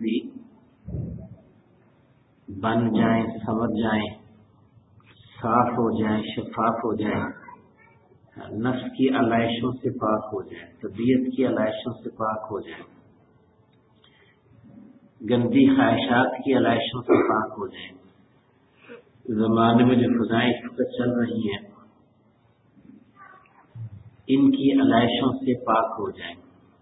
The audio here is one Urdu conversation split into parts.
بھی بن جائیں، سنور جائیں، صاف ہو جائیں، شفاف ہو جائیں، نفس کی علائشوں سے پاک ہو جائیں، طبیعت کی علائشوں سے پاک ہو جائیں، گندی خواہشات کی علائشوں سے پاک ہو جائیں. زمانے میں جو فضائیں اس وقت چل رہی ہیں ان کی علائشوں سے پاک ہو جائیں.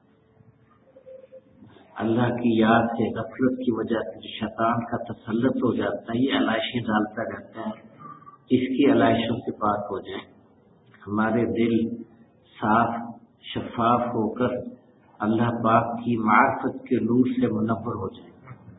اللہ کی یاد سے غفلت کی وجہ سے جو شیطان کا تسلط ہو جاتا ہے، یہ علائشیں ڈالتا رہتا ہے، اس کی علائشوں سے پاک ہو جائیں. ہمارے دل صاف شفاف ہو کر اللہ پاک کی معرفت کے نور سے منور ہو جائیں،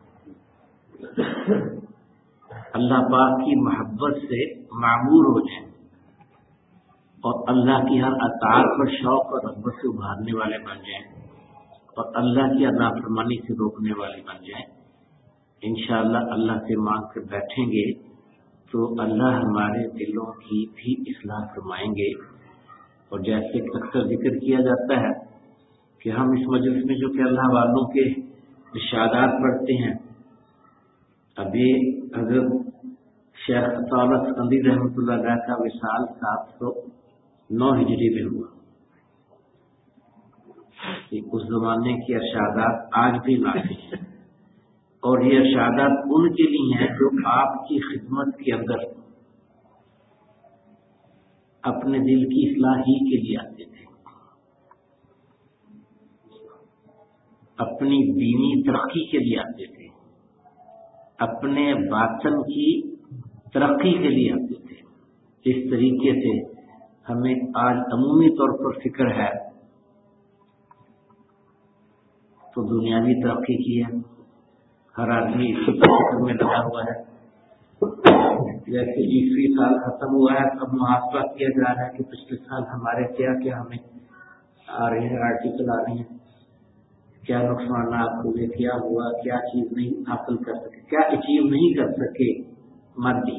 اللہ پاک کی محبت سے معمور ہو جائیں اور اللہ کی ہر اطاعت پر شوق اور رغبت سے ابھارنے والے بن جائیں اور اللہ کی نافرمانی سے روکنے والے بن جائیں. انشاءاللہ اللہ سے مانگ کر بیٹھیں گے تو اللہ ہمارے دلوں کی بھی اصلاح فرمائیں گے. اور جیسے اکثر ذکر کیا جاتا ہے کہ ہم اس مجلس میں جو کہ اللہ والوں کے ارشادات پڑھتے ہیں، ابھی حضرت شیخ عطا سکندری رحمۃ اللہ علیہ کا وصال 709 ہجری میں ہوا. اس زمانے کے ارشادات آج بھی لاقی ہیں اور یہ ارشادات ان کے لیے ہیں جو آپ کی خدمت کے اندر اپنے دل کی اصلاح ہی کے لیے آتے تھے، اپنی دینی ترقی کے لیے آتے تھے، اپنے باطن کی ترقی کے لیے آتے تھے. اس طریقے سے ہمیں آج عمومی طور پر فکر ہے تو دنیاوی ترقی کی ہے، ہر آدمی اس فکر میں لگا ہوا ہے. جیسے 20 سال ختم ہوا ہے، اب محاسبہ کیا جا رہا ہے کہ پچھلے سال ہمارے کیا کیا ہمیں آ رہے ہیں، آرٹیکل آ رہے ہیں، کیا نقصانات ہوئے، کیا ہوا، کیا چیز نہیں حاصل کر سکے، کیا اچیو نہیں کر سکے مادی،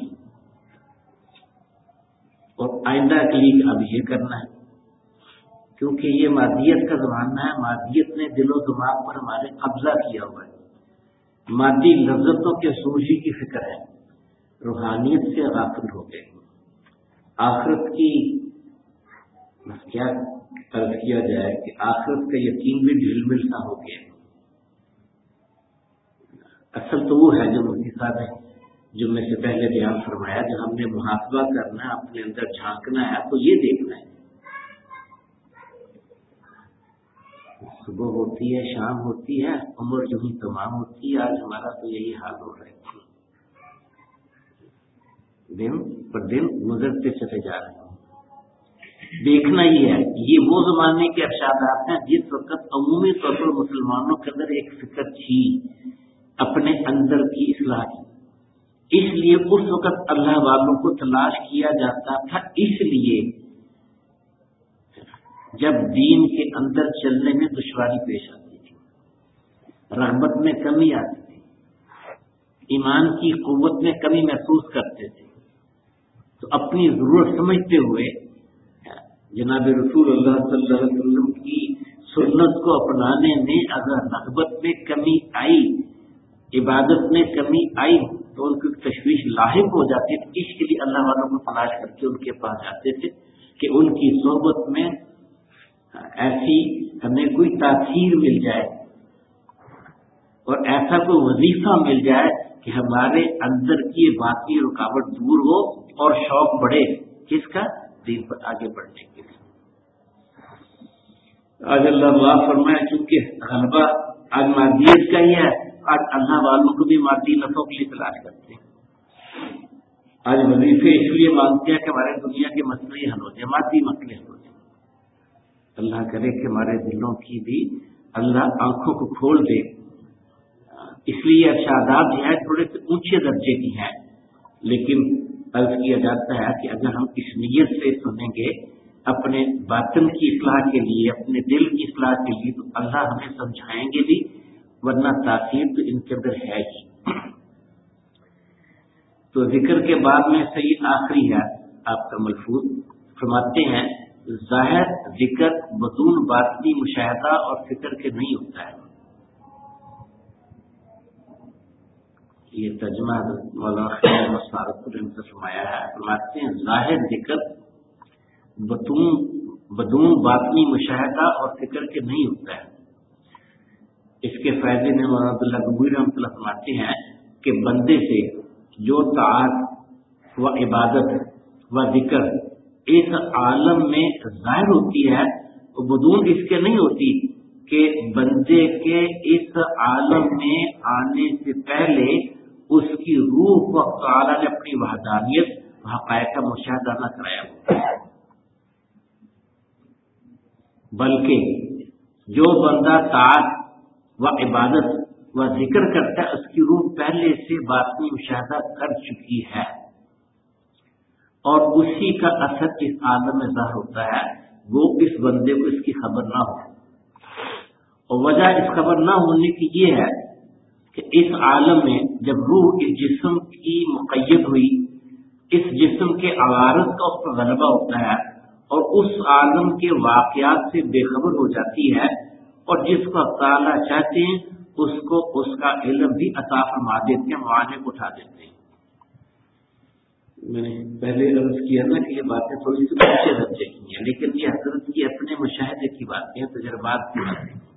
اور آئندہ کے لیے اب یہ کرنا ہے کیونکہ یہ مادیت کا زمانہ ہے. مادیت نے دل و دماغ پر ہمارے قبضہ کیا ہوا ہے، مادی لذتوں کے سوجی کی فکر ہے، روحانیت سے غافل ہو گئے. آخرت کی کیا عرض کیا جائے کہ آخرت کا یقین بھی ڈھیل مل سا ہو گیا. اصل تو وہ ہے جو مفتی صاحب نے جمعے سے پہلے بیان فرمایا، جب ہم نے محاسبہ کرنا ہے، اپنے اندر جھانکنا ہے تو یہ دیکھنا ہے. صبح ہوتی ہے، شام ہوتی ہے، عمر جو ہی تمام ہوتی ہے. آج ہمارا تو یہی حال ہو رہا ہے، دن پر دن گزرتے چلے جا رہے ہیں. دیکھنا ہی ہے. یہ وہ زمانے کے ارشادات ہیں جس وقت عمومی طور پر مسلمانوں کے اندر ایک فکر تھی اپنے اندر کی اصلاح کی. اس لیے اس وقت اللہ والوں کو تلاش کیا جاتا تھا، اس لیے جب دین کے اندر چلنے میں دشواری پیش آتی تھی، رغبت میں کمی آتی تھی، ایمان کی قوت میں کمی محسوس کرتے تھے، تو اپنی ضرورت سمجھتے ہوئے جناب رسول اللہ صلی اللہ علیہ وسلم کی سنت کو اپنانے میں اگر رغبت میں کمی آئی، عبادت میں کمی آئی تو ان کی تشویش لاحق ہو جاتی تھی. اس کے لیے اللہ والوں کو تلاش کر کے ان کے پاس جاتے تھے کہ ان کی صحبت میں ایسی ہمیں کوئی تاثیر مل جائے اور ایسا کوئی وظیفہ مل جائے کہ ہمارے اندر کی باقی رکاوٹ دور ہو اور شوق بڑھے کس کا؟ دین پر آگے بڑھنے کے لیے. آج اللہ معاف فرمائے چونکہ غلبہ آج مادیت کا ہی ہے، آج اللہ والوں کو بھی مادی نفعوں کے لیے تلاش کرتے ہیں. آج وظیفے اس لیے مانگتے ہیں کہ ہمارے دنیا کے مسئلے حل ہو جائیں، مادی مسئلے حل ہو جائیں. اللہ کرے کہ ہمارے دلوں کی بھی اللہ آنکھوں کو کھول دے. اس لیے ارشادات جو ہے تھوڑے سے اونچے درجے کی ہیں، لیکن عرض کیا جاتا ہے کہ اگر ہم اس نیت سے سنیں گے اپنے باطن کی اصلاح کے لیے، اپنے دل کی اصلاح کے لیے، تو اللہ ہمیں سمجھائیں گے بھی، ورنہ تاثیر تو ان کے اندر ہے ہی. تو ذکر کے بعد میں سے یہ آخری ہے آپ کا ملفوظ فرماتے ہیں، ظاہر ذکر بدون باطنی مشاہدہ اور فکر کے نہیں ہوتا ہے. یہ ترجمہ مولانا خیر مسارت نے فرمایا ہے، فرماتے ہیں ظاہر ذکر بدون باطنی مشاہدہ اور فکر کے نہیں ہوتا ہے۔ اس کے فائدے میں مولانا عبداللہ گنگوئی رحمۃ اللہ فرماتے ہیں کہ بندے سے جو طاعت و عبادت و ذکر اس عالم میں ظاہر ہوتی ہے وہ بدون اس کے نہیں ہوتی کہ بندے کے اس عالم میں آنے سے پہلے اس کی روح کو تعالیٰ نے اپنی وحدانیت و حقائق کا مشاہدہ نہ کرایا ہو، بلکہ جو بندہ طاعت و عبادت و ذکر کرتا ہے اس کی روح پہلے سے باطنی مشاہدہ کر چکی ہے اور اسی کا اثر اس عالم میں ظاہر ہوتا ہے، وہ اس بندے کو اس کی خبر نہ ہو۔ اور وجہ اس خبر نہ ہونے کی یہ ہے کہ اس عالم میں جب روح اس جسم کی مقید ہوئی، اس جسم کے عوارض کا اس پر غلبہ ہوتا ہے اور اس عالم کے واقعات سے بے خبر ہو جاتی ہے، اور جس کو تعالیٰ چاہتے ہیں اس کو اس کا علم بھی عطا فرما دیتے ہیں، معانے کو اٹھا دیتے ہیں۔ میں نے پہلے عرض کیا نا کہ یہ باتیں تھوڑی سی اچھے درجے کی ہیں، لیکن یہ حضرت کی اپنے مشاہدے کی باتیں ہیں، تجربات کی باتیں ہیں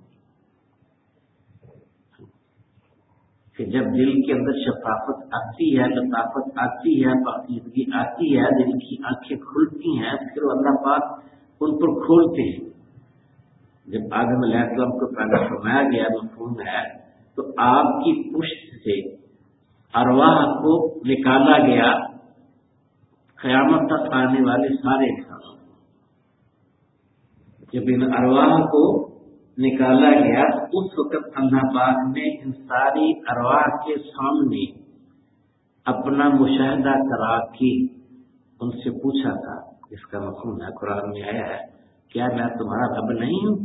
کہ جب دل کے اندر شفافت آتی ہے، لطافت آتی ہے، پاکیزگی آتی ہے، دل کی آنکھیں کھلتی ہیں، پھر اللہ پاک ان پر کھولتے ہیں۔ جب آدم علیہ السلام کو پیدا فرمایا گیا مفہوم ہے تو آپ کی پشت سے ارواح کو نکالا گیا قیامت تک آنے والے سارے انسانوں کو۔ جب ان ارواح کو نکالا گیا تو اس وقت اللہ پاک نے ان ساری ارواح کے سامنے اپنا مشاہدہ کرا کے ان سے پوچھا تھا، اس کا مفہوم ہے قرآن میں آیا ہے، کیا میں تمہارا رب نہیں ہوں؟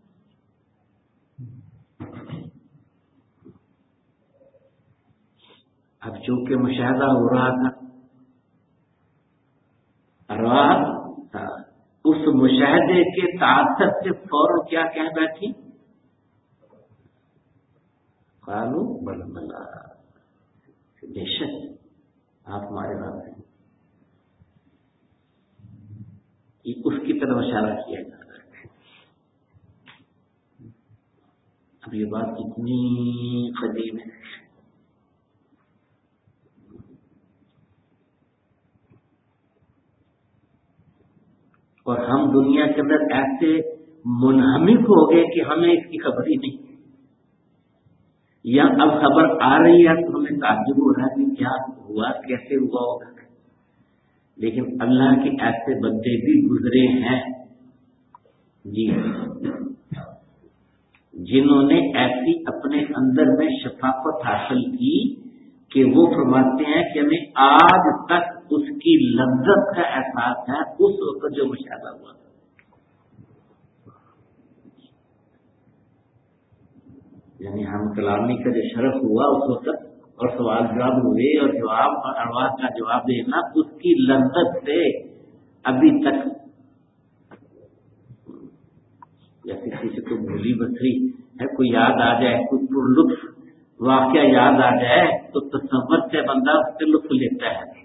اب چونکہ مشاہدہ ہو رہا تھا، ارواح اس مشاہدے کے تاثر سے فوراً کیا کہہ بیٹھی؟ قالوا بل بلا، بے شک آپ ہمارے رب ہیں۔ اس کی طرف اشارہ کیا جا رہا ہے۔ اب یہ بات کتنی قدیم ہے، اور ہم دنیا کے اندر ایسے منہمک ہو گئے کہ ہمیں اس کی خبر ہی نہیں، یا اب خبر آ رہی ہے تو ہمیں تعجب ہو رہا ہے کہ کیا ہوا، کیسے ہوا ہوگا۔ لیکن اللہ کے ایسے بندے بھی گزرے ہیں جی، جنہوں نے ایسی اپنے اندر میں شفافت حاصل کی کہ وہ فرماتے ہیں کہ ہمیں آج تک اس کی لذت کا احساس ہے اس وقت جو مشاہدہ ہوا تھا۔ یعنی ہم کلامی کا جو شرف ہوا اس وقت، اور سوال جواب ہوئے اور جواب اور ارواح کا جواب دینا، اس کی لذت سے ابھی تک جیسے کسی کو بھولی بسری ہے کوئی یاد آ جائے، کوئی پرلطف واقعہ یاد آ جائے تو تصور سے بندہ اس سے لطف لیتا ہے۔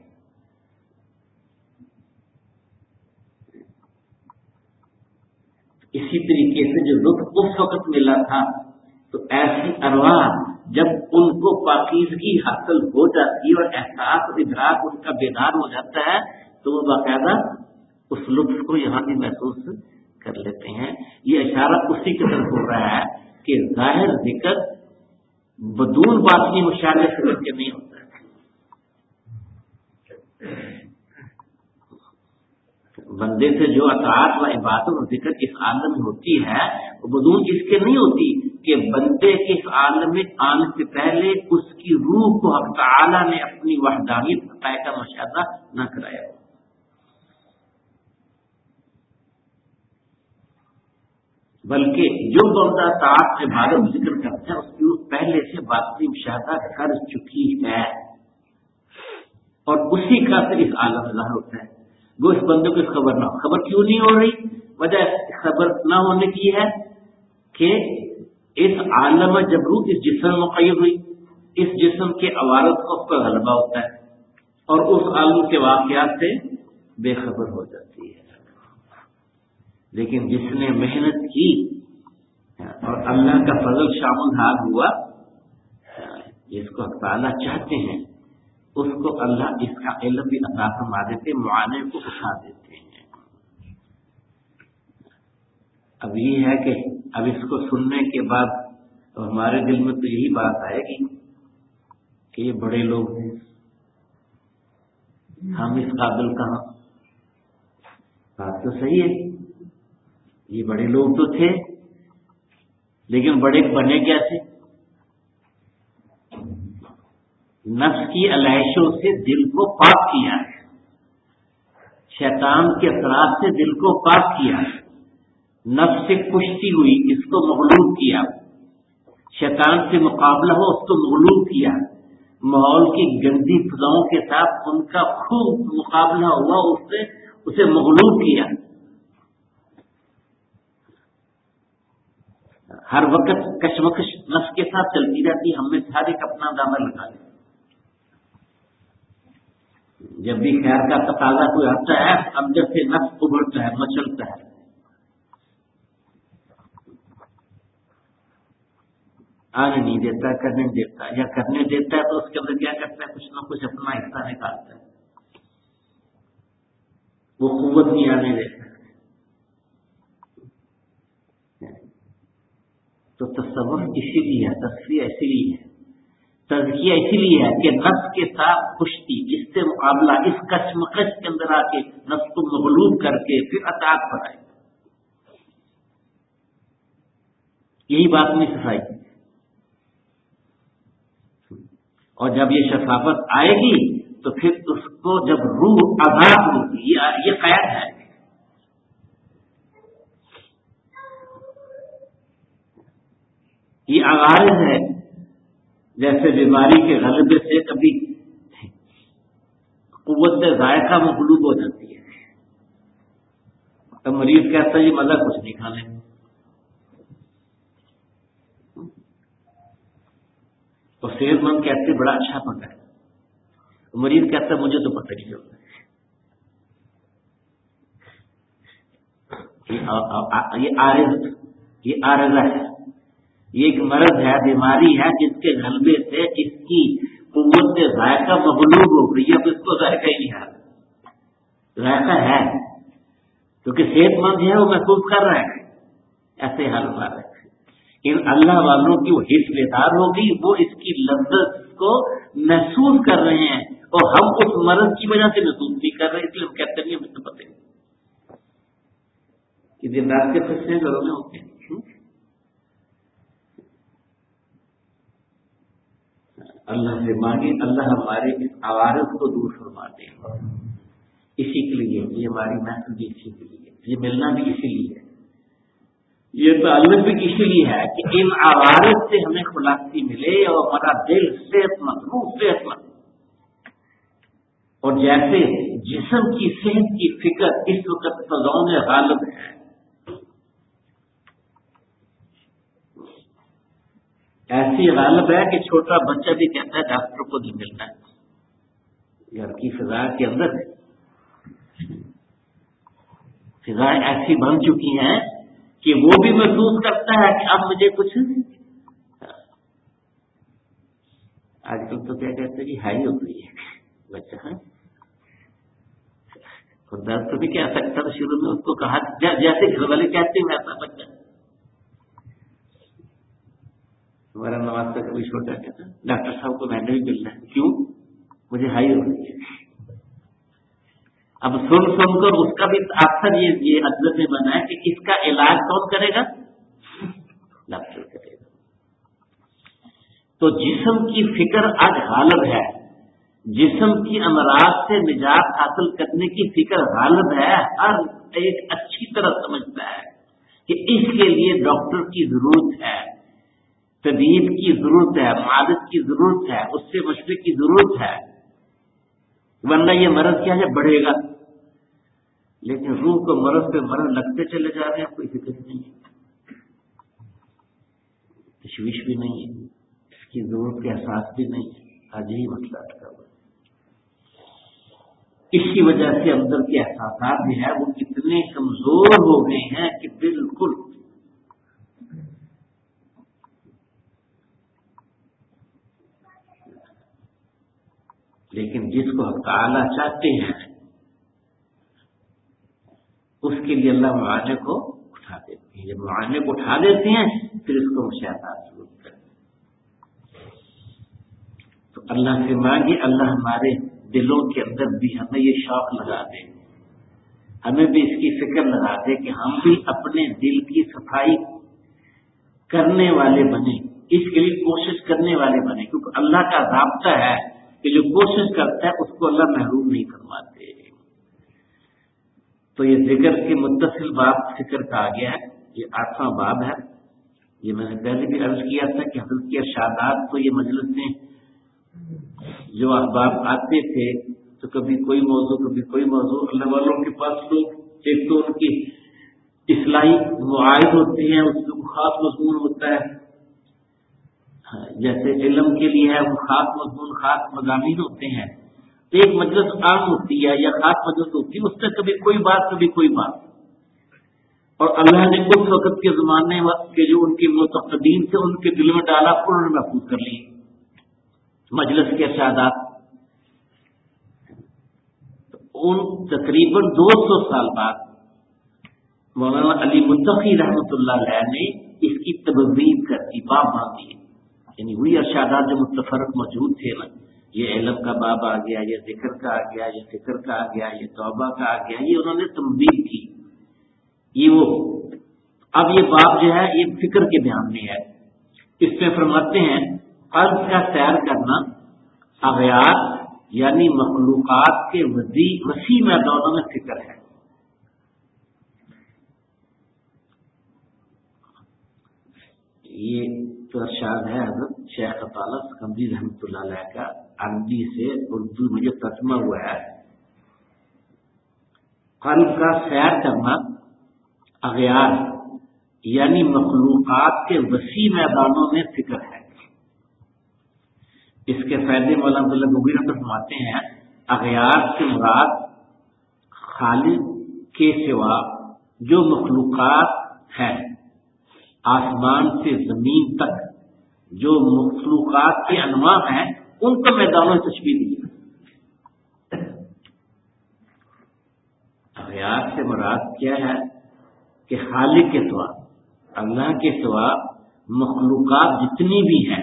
اسی طریقے سے جو لطف اس وقت ملا تھا تو ایسی ارواح جب ان کو پاکیزگی حاصل ہو جاتی ہے اور احساس اور ادراک ان کا بیدار ہو جاتا ہے تو وہ باقاعدہ اس لطف کو یہاں بھی محسوس کر لیتے ہیں۔ یہ اشارہ اسی کی طرف ہو رہا ہے کہ ظاہر ذکر بدون باطنی مشاہدے سے کے نہیں ہوتا ہے۔ بندے سے جو اطاعت و عبادت و ذکر اس عالم میں ہوتی ہے وہ بدون اس کے نہیں ہوتی کہ بندے کے اس عالم میں آنے سے پہلے اس کی روح کو حق تعالی نے اپنی وحدانیت حقائق کا مشاہدہ نہ کرایا۔ بلکہ جو بندہ طاعت عبادت ذکر کرتا ہے اس کی روح پہلے سے باطنی مشاہدہ کر چکی ہے اور اسی کا پھر اس عالم میں ظاہر ہوتا ہے۔ وہ اس بندے کو اس خبر نہ ہو۔ خبر کیوں نہیں ہو رہی؟ وجہ خبر نہ ہونے کی ہے کہ اس عالم میں جب روح اس جسم میں مقید ہوئی، اس جسم کے عوارض کو اس کا غلبہ ہوتا ہے اور اس عالم کے واقعات سے بے خبر ہو جاتی ہے. لیکن جس نے محنت کی اور اللہ کا فضل شامل حال ہوا، جس کو تعالیٰ چاہتے ہیں اس کو اللہ اس کا علم بھی عطا فرما دیتے، معانے کو اٹھا دیتے ہیں. اب یہ ہے کہ اب اس کو سننے کے بعد ہمارے دل میں تو یہی بات آئے گی کہ یہ بڑے لوگ ہیں، ہم اس قابل کہاں. بات تو صحیح ہے، یہ بڑے لوگ تو تھے لیکن بڑے بنے کیسے؟ نفس کی علائشوں سے دل کو پاک کیا ہے، شیطان کے اثرات سے دل کو پاک کیا ہے، نفس سے کشتی ہوئی اس کو مغلوب کیا، شیطان سے مقابلہ ہو اس کو مغلوب کیا، ماحول کی گندی فضاؤں کے ساتھ ان کا خوب مقابلہ ہوا، اسے مغلوب کیا. ہر وقت کشمکش نفس کے ساتھ چلتی رہتی، ہم میں ہر ایک اپنا دامن لگا لے. جب بھی خیر کا تقاضا کوئی آتا ہے اندر سے نفس ابھرتا ہے، مچلتا ہے. آنے نہیں دیتا، کرنے دیتا، یا کرنے دیتا ہے تو اس کے اندر کیا کرتا ہے، کچھ نہ کچھ اپنا حصہ نکالتا ہے، وہ قوت نہیں آنے دیتا. تو تصور اسی لیے ہے، تصفیہ اسی لیے ہے، تزکیہ اسی لیے ہے کہ نفس کے ساتھ کشتی، اس سے مقابلہ، اس کشمکش کے اندر آ کے نفس کو مغلوب کر کے پھر اطاعت پر آئے. یہی بات نہیں صفائی. اور جب یہ شفافت آئے گی تو پھر اس کو جب روح آزاد ہوگی، یہ قید ہے. یہ عوارض ہے، جیسے بیماری کے غلبے سے کبھی قوت ذائقہ مغلوب ہو جاتی ہے تو مریض کہتا ہے یہ مزہ کچھ نہیں کھانے. تو صحت مند کہتے بڑا اچھا پکا ہے، مریض کہتا ہے مجھے تو پتہ نہیں چلتا. یہ عارضہ ہے، یہ ایک مرض ہے، بیماری ہے جس کے غلبے سے اس کی قوت ذائقہ مغلوب ہو گئی. اب اس کو ذائقہ ہی نہیں آ رہا، ذائقہ ہے کیونکہ صحت مند ہے، وہ محسوس کر رہا ہے. ایسے حال ہوا ہے. ان اللہ والوں کی وہ حس بیدار ہوگی، وہ اس کی لذت کو محسوس کر رہے ہیں اور ہم اس مرض کی وجہ سے محسوس نہیں کر رہے، اس لیے ہم کہتے نہیں ہمیں تو پتہ نہیں کہ دن رات کے فیصلے گھروں میں ہوتے ہیں. اللہ سے مانگے، اللہ ہمارے اس عوارض کو دور فرما دے. اسی کے لیے یہ ہماری محفل بھی اسی کے لیے، یہ ملنا بھی اسی لیے، یہ تعلق بھی اسی لیے ہے کہ ان عوارض سے ہمیں خلاصی ملے اور ہمارا دل صحت مند، روح صحت مند. اور جیسے جسم کی صحت کی فکر اس وقت فضاؤں میں غالب ہے، ایسی غالب ہے کہ چھوٹا بچہ بھی کہتا ہے ڈاکٹر کو نہیں ملنا ہے. گھر کی فضا کے اندر فضائیں ایسی بن چکی ہیں کہ وہ بھی محسوس کرتا ہے کہ اب مجھے کچھ. آج کل تو کیا کہتے ہیں کہ ہائی ہو گئی ہے بچہ، خدا تو بھی کہہ سکتا تھا شروع میں، اس کو کہا جیسے گھر والے کہتے ہیں ویسا بچہ. ہمارا نواز کا کبھی چھوٹا کہتا ڈاکٹر صاحب کو میں نے بھی ملنا ہے، کیوں؟ مجھے ہائی ہو رہی ہے. اب سن کر اس کا بھی اکثر یہ حضرت میں بنا ہے کہ اس کا علاج کون کرے گا؟ ڈاکٹر کرے گا. تو جسم کی فکر آج غالب ہے، جسم کی امراض سے نجات حاصل کرنے کی فکر غالب ہے. ہر ایک اچھی طرح سمجھتا ہے کہ اس کے لیے ڈاکٹر کی ضرورت ہے، طبیب کی ضرورت ہے، معالج کی ضرورت ہے، اس سے مشورے کی ضرورت ہے، ورنہ یہ مرض کیا ہے، بڑھے گا. لیکن روح کو مرض پہ مرض لگتے چلے جا رہے ہیں، کوئی فکر نہیں ہے، تشویش بھی نہیں ہے. کی ضرورت کا احساس بھی نہیں ہے. آج یہی مسئلہ اٹکا ہوا. اسی وجہ سے اندر کے احساسات جو ہے وہ اتنے کمزور ہو گئے ہیں کہ بالکل لیکن جس کو حق تعالی چاہتے ہیں اس کے لیے اللہ معانے کو اٹھا دیتے ہیں. جب معانے کو اٹھا دیتے ہیں پھر اس کو مشاہدات شروع کرتے ہیں. تو اللہ سے مانگے اللہ ہمارے دلوں کے اندر بھی ہمیں یہ شوق لگا دے, ہمیں بھی اس کی فکر لگا دے کہ ہم بھی اپنے دل کی صفائی کرنے والے بنے, اس کے لیے کوشش کرنے والے بنے, کیونکہ اللہ کا ضابطہ ہے کہ جو کوشش کرتا ہے اس کو اللہ محروم نہیں فرماتے. تو یہ ذکر کے متصل باب فکر کا آ گیا ہے, یہ 8واں باب ہے. یہ میں نے پہلے بھی عرض کیا تھا کہ حضرت کے ارشادات تو یہ مجلس میں جو احباب آتے تھے تو کبھی کوئی موضوع کبھی کوئی موضوع, اللہ والوں کے پاس لوگ ایک تو ان کی اصلاحی معاہد ہوتے ہیں, اس میں خاص مضمون ہوتا ہے, جیسے علم کے لیے ہے وہ خاص مضمون خاص مضامین ہوتے ہیں. تو ایک مجلس عام ہوتی ہے یا خاص مجلس ہوتی ہے, اس سے کبھی کوئی بات کبھی کوئی بات. اور اللہ نے اس وقت کے زمانے کے جو ان کے متقدین تھے ان کے دل میں ڈالا, انہوں نے محفوظ کر لی مجلس کے ارشادات. ان تقریباً 200 سال بعد مولانا علی متقی رحمۃ اللہ علیہ نے اس کی تبویب کر دی, باب باندھی. یعنی وہی ارشادات جو متفرق موجود تھے نا, یہ علم کا باب آ گیا, یہ ذکر کا آ گیا, یہ فکر کا آ گیا, یہ توبہ کا آ گیا, یہ انہوں نے تبویب کی. یہ وہ اب یہ باب جو ہے یہ فکر کے بیان میں ہے. اس میں فرماتے ہیں قلب کا سیر کرنا اغیار یعنی مخلوقات کے وسیع میدانوں میں فکر ہے. یہ تو ارشاد ہے حضرت شیخ عطا سکندری رحمۃ اللہ علیہ کا, عربی سے اردو میں جو ترجمہ ہوا ہے. قلب کا سیر کرنا اغیار یعنی مخلوقات کے وسیع میدانوں میں فکر ہے. اس کے فائدے مولانا عبداللہ مغیر فرماتے ہیں اغیار سے مراد خالق کے سوا جو مخلوقات ہیں, آسمان سے زمین تک جو مخلوقات کے انواع ہیں ان کو میدانوں میں تشبیہ دی. اغیار سے مراد کیا ہے کہ خالق کے سوا, اللہ کے سوا مخلوقات جتنی بھی ہیں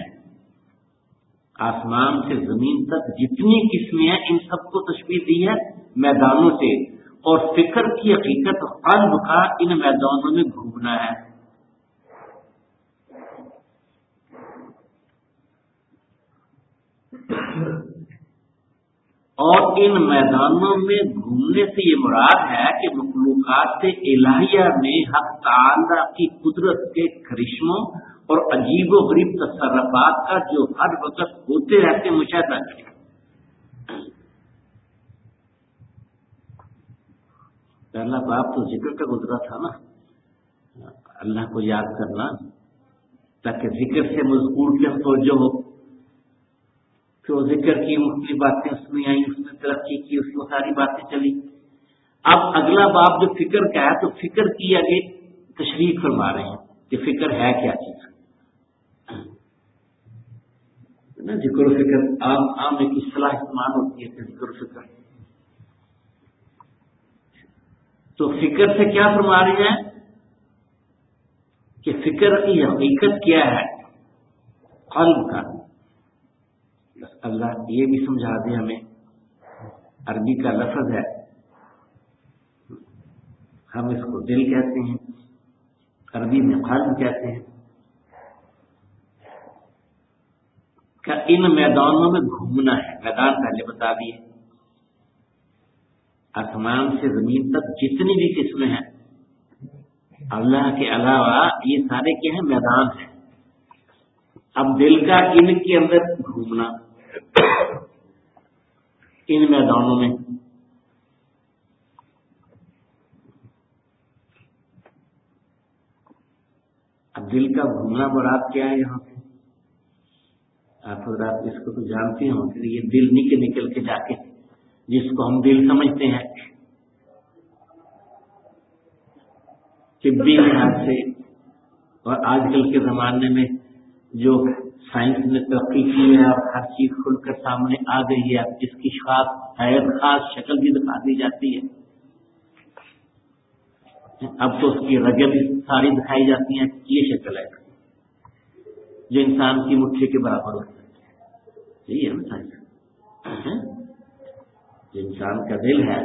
آسمان سے زمین تک جتنی قسمیں ہیں ان سب کو تشبیہ دی ہے میدانوں سے. اور فکر کی حقیقت قلب کا ان میدانوں میں گھومنا ہے. اور ان میدانوں میں گھومنے سے یہ مراد ہے کہ مخلوقات الہیہ میں حق تعالی کی قدرت کے کرشموں اور عجیب و غریب تصرفات کا جو ہر وقت ہوتے رہتے مشاہدہ کریں. پہلا باب تو ذکر کا گزرا تھا نا, اللہ کو یاد کرنا تاکہ ذکر سے مذکور کی ہم توجہ ہو. تو ذکر کی مختلف باتیں اس میں آئیں, اس میں ترقی کی, اس میں ساری باتیں چلی. اب اگلا باب جو فکر کا ہے تو فکر کی آگے تشریح فرما رہے ہیں کہ فکر ہے کیا چیز. ذکر و فکر عام ایک اصطلاح استعمال ہوتی ہے ذکر و فکر. تو فکر سے کیا فرما رہے ہیں کہ فکر کی حقیقت کیا ہے قلب کا. اللہ یہ بھی سمجھا دے ہمیں, عربی کا لفظ ہے, ہم اس کو دل کہتے ہیں, عربی میں قلب کہتے ہیں. کہ ان میدانوں میں گھومنا ہے. میدان پہلے بتا دیے, آسمان سے زمین تک جتنی بھی قسمیں ہیں اللہ کے علاوہ یہ سارے کیا ہیں میدان ہیں. اب دل کا ان کے اندر گھومنا ان میدانوں میں. اب دل کا گھومنا مراد کیا ہے یہاں پہ آپ حضرات اس کو تو جانتے ہوں کہ یہ دل نکل کے جا کے جس کو ہم دل سمجھتے ہیں طبی لحاظ سے اور آج کل کے زمانے میں جو سائنس نے ترقی کی ہے اور ہر چیز کھل کر سامنے آ گئی ہے، اب اس کی خاص شکل بھی دکھا دی جاتی ہے. اب تو اس کی رگیں بھی ساری دکھائی جاتی ہیں. یہ شکل ہے جو انسان کی مٹھی کے برابر ہوتا ہے. یہی ہے نا سائنس. جو انسان کا دل ہے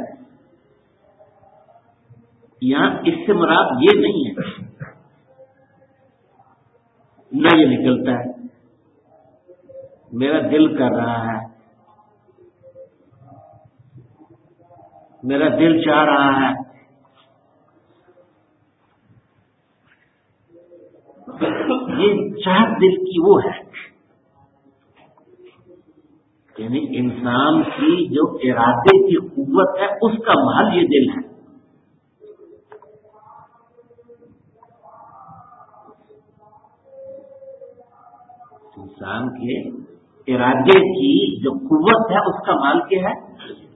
یہاں اس سے مراد یہ نہیں ہے نہ یہ نکلتا ہے میرا دل کر رہا ہے، میرا دل چاہ رہا ہے. یہ چاہت دل کی وہ ہے، یعنی انسان کی جو ارادے کی قوت ہے اس کا محل یہ دل ہے. انسان کے ارادے کی جو قوت ہے اس کا مال کیا ہے،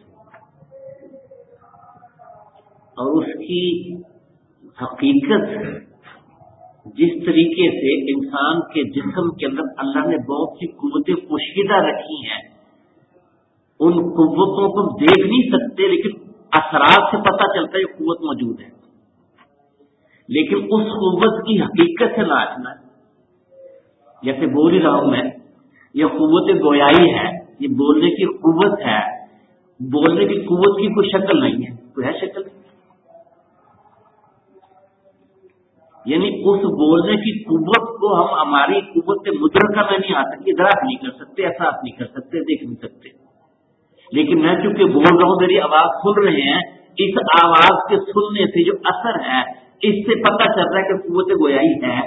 اور اس کی حقیقت جس طریقے سے انسان کے جسم کے اندر اللہ نے بہت سی قوتیں پوشیدہ رکھی ہیں، ان قوتوں کو دیکھ نہیں سکتے لیکن اثرات سے پتہ چلتا ہے یہ قوت موجود ہے. لیکن اس قوت کی حقیقت سے نہ آنا، جیسے بول ہی رہا ہوں میں، یہ قوت گویائی ہے، یہ بولنے کی قوت ہے. بولنے کی قوت کی کوئی شکل نہیں ہے، کوئی ہے شکل؟ یعنی اس بولنے کی قوت کو ہم ہماری قوت مدرکہ میں نہیں آ سکتے، ادراک نہیں کر سکتے، احساس نہیں کر سکتے، دیکھ نہیں سکتے. لیکن میں چونکہ بول رہا ہوں، میری آواز سن رہے ہیں، اس آواز کے سننے سے جو اثر ہے اس سے پتہ چل رہا ہے کہ قوت گویائی ہے.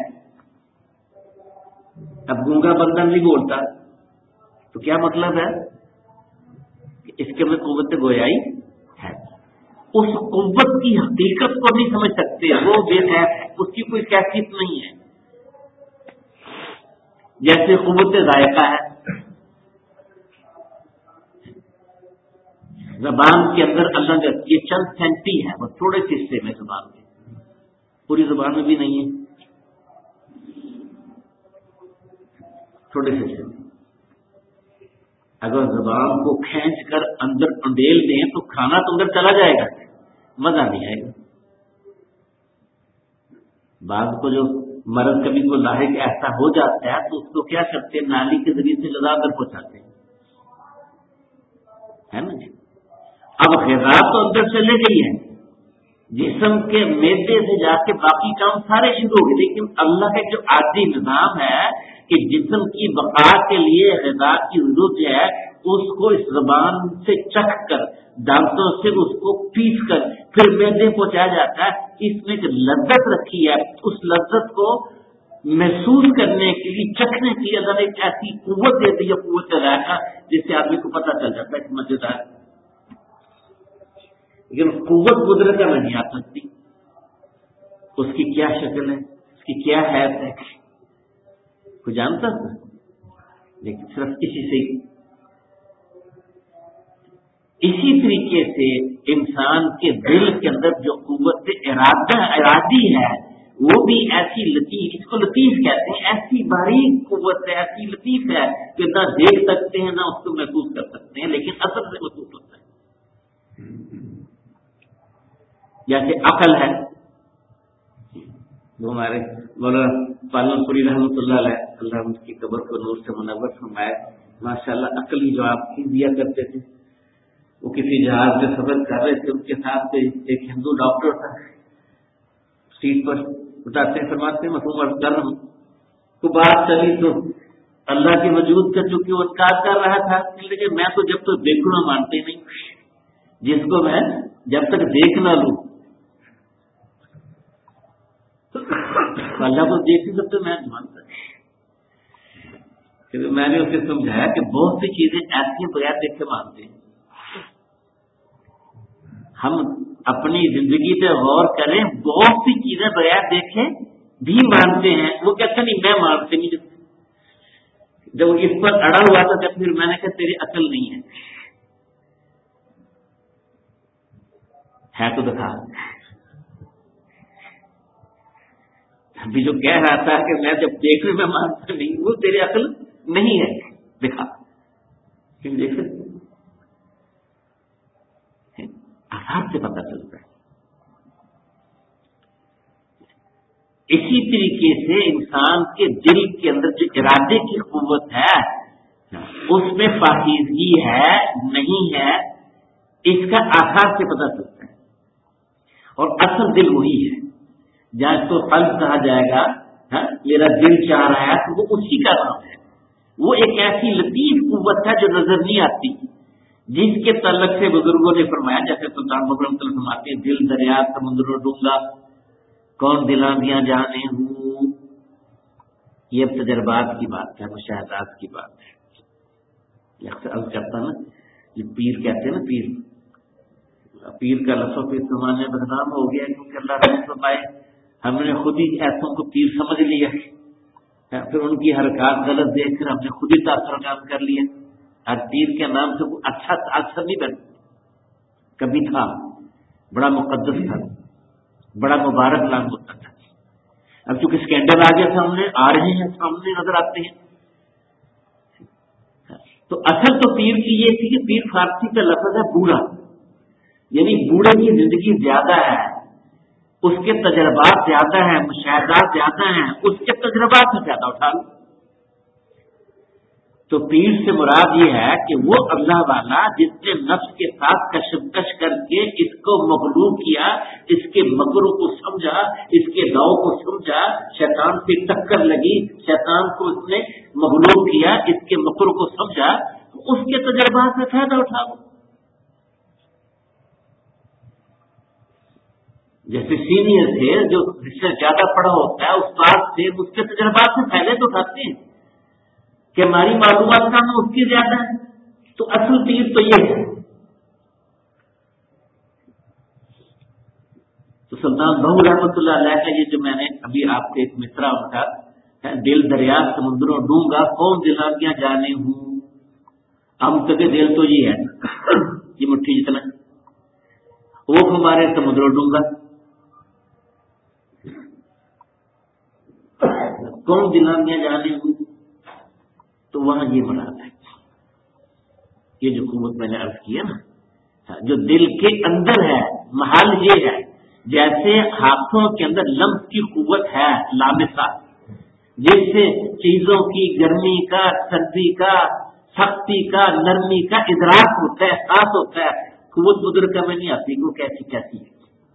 اب گونگا بندہ نہیں بولتا تو کیا مطلب ہے کہ اس کے اندر قوت گویائی ہے. اس قوت کی حقیقت کو نہیں سمجھ سکتے، وہ بے خیر ہے، اس کی کوئی کیفیت نہیں ہے. جیسے قوت ذائقہ ہے، زبان کے اندر اللہ نے یہ چند سینٹی ہے، وہ تھوڑے سے حصے میں زبان کے، پوری زبان میں بھی نہیں ہے، تھوڑے سے حصے میں. اگر زبان کو کھینچ کر اندر انڈیل دیں تو کھانا تو اندر چلا جائے گا، مزہ نہیں آئے گا. بعض کو جو مرض کبھی کو لاحق ایسا ہو جاتا ہے تو اس کو کیا کرتے ہیں، نالی کے ذریعے سے غذا اندر پہنچاتے ہیں، ہے نا جی. اب غذا تو اندر چلے گئی ہے، جسم کے معدے سے جا کے باقی کام سارے شروع ہو گئے. لیکن اللہ کا جو عادی نظام ہے کہ جسم کی بقا کے لیے غذا کی ضرورت ہے، اس کو اس زبان سے چکھ کر دانتوں سے اس کو پیس کر پھر معدے پہنچایا جاتا ہے. اس میں جو لذت رکھی ہے اس لذت کو محسوس کرنے کے لیے، چکھنے کے لیے اللہ نے ایک ایسی قوت دے دی ہے، قوت ذائقہ، جس سے آدمی کو پتہ چل جاتا ہے کہ مزیدار. لیکن قوت قدرت میں نہیں آ سکتی. اس کی کیا شکل ہے، اس کی کیا حیثیت ہے، کوئی جانتا تھا؟ لیکن صرف کسی سے. اسی طریقے سے انسان کے دل کے اندر جو قوت ارادی ہے وہ بھی ایسی لطیف، اس کو لطیف کہتے ہیں، ایسی باریک قوت ہے، ایسی لطیف ہے کہ نہ دیکھ سکتے ہیں نہ اس کو محسوس کر سکتے ہیں، لیکن اثر سے محسوس ہوتا ہے. جیسے عقل ہے، وہ ہمارے مولانا پالن پوری رحمۃ اللہ علیہ، اللہ ان کی قبر کو نور سے منور فرمائے، ماشاء اللہ عقلی جو آپ کی دیا کرتے تھے. وہ کسی جہاز میں سفر کر رہے تھے، ان کے ساتھ ایک ہندو ڈاکٹر تھا، سیٹ پر بتاتے فرماتے ہیں مفہوم عرض کر رہا ہوں، تو بات چلی تو اللہ کے وجود کا چونکہ وہ انکار کر رہا تھا، لیکن میں تو جب تک دیکھنا مانتے نہیں، جس کو میں جب تک دیکھ نہ لوں اللہ کو دیکھ نہیں سکتے، میں مانتا. کیونکہ میں نے اسے سمجھایا کہ بہت سی چیزیں ایسی بغیر دیکھ کے مانتے ہیں. ہم اپنی زندگی پہ غور کریں، بہت سی چیزیں بغیر دیکھے بھی مانتے ہیں. وہ کہتے نہیں میں مانتے نہیں. جب وہ اس پر اڑا ہوا تھا جب پھر میں نے کہا تیری عقل نہیں ہے تو دکھا. ابھی جو کہہ رہا تھا کہ میں جب دیکھ میں مانتا نہیں، وہ تیری عقل نہیں ہے، دکھا. کیوں دیکھ آسان سے پتہ چلتا ہے. اسی طریقے سے انسان کے دل کے اندر جو ارادے کی قوت ہے اس میں پاکیزگی ہے نہیں ہے، اس کا آثار سے پتہ چلتا ہے. اور اصل دل وہی ہے جہاں اس کو قلب کہا جائے گا، میرا دل چاہ رہا ہے، تو وہ اسی کا نام ہے. وہ ایک ایسی لطیف قوت ہے جو نظر نہیں آتی، جس کے تعلق سے بزرگوں نے فرمایا، جیسے سلطان محمد فرماتے ہیں، دل دریا سمندر ڈونگا کون دلامیاں جانے ہوں. یہ تجربات کی بات ہے، مشاہدات کی بات ہے. اکثر عرض کرتا نا، یہ پیر کہتے ہیں نا، پیر کا لفظ پیر زمانے میں بدنام ہو گیا کیونکہ اللہ رحمت فرمائے ہم نے خود ہی ایسوں کو پیر سمجھ لیا، پھر ان کی حرکات غلط دیکھ کر ہم نے خود ہی تاثر کام کر لیا. ہر پیر کے نام سے اچھا اثر نہیں بنا، کبھی تھا بڑا مقدس تھا، بڑا مبارک نام ہوتا تھا. اب چونکہ اسکینڈل آ گیا سامنے، آ رہے ہیں سامنے نظر آتے ہیں. تو اصل تو پیر کی یہ تھی کہ پیر فارسی کا لفظ ہے بوڑھا، یعنی بوڑھے کی زندگی زیادہ ہے، اس کے تجربات زیادہ ہیں، مشاہدات زیادہ ہیں، اس کے تجربات سے زیادہ اٹھا لو. تو پیر سے مراد یہ ہے کہ وہ اللہ والا جس نے نفس کے ساتھ کشمکش کر کے اس کو مغلوب کیا، اس کے مکروں کو سمجھا، اس کے داؤ کو سمجھا، شیطان سے ٹکر لگی، شیطان کو اس نے مغلوب کیا، اس کے مکروں کو سمجھا، تو اس کے تجربات سے فائدہ اٹھاؤ. جیسے سینئر سے جو جس سے زیادہ پڑھا ہوتا ہے، استاد سے اس کے تجربات سے فائدے تو اٹھاتے ہیں کہ ہماری معلومات کا ہم اس کی زیادہ ہے. تو اصل چیز تو یہ ہے. تو سلطان بہو رحمۃ اللہ علیہ کا یہ جو میں نے ابھی آپ کو ایک مصرع ان کا، دل دریا سمندروں ڈونگا کون دلامیاں جانے ہوں. ہم کبھی دل تو یہ ہے یہ مٹھی جتنا، وہ ہمارے سمندروں ڈونگا، کون دلامیاں جانے ہوں. تو وہاں یہ مراد ہے، یہ جو قوت میں نے عرض کیا نا، جو دل کے اندر ہے، محل یہ ہے. جیسے ہاتھوں کے اندر لمس کی قوت ہے لامسہ، جس سے چیزوں کی گرمی کا، سردی کا، سختی کا، نرمی کا ادراک ہوتا ہے، احساس ہوتا ہے. قوت بزرگ کا میں نہیں آتی، وہ کیسی کیسی ہے.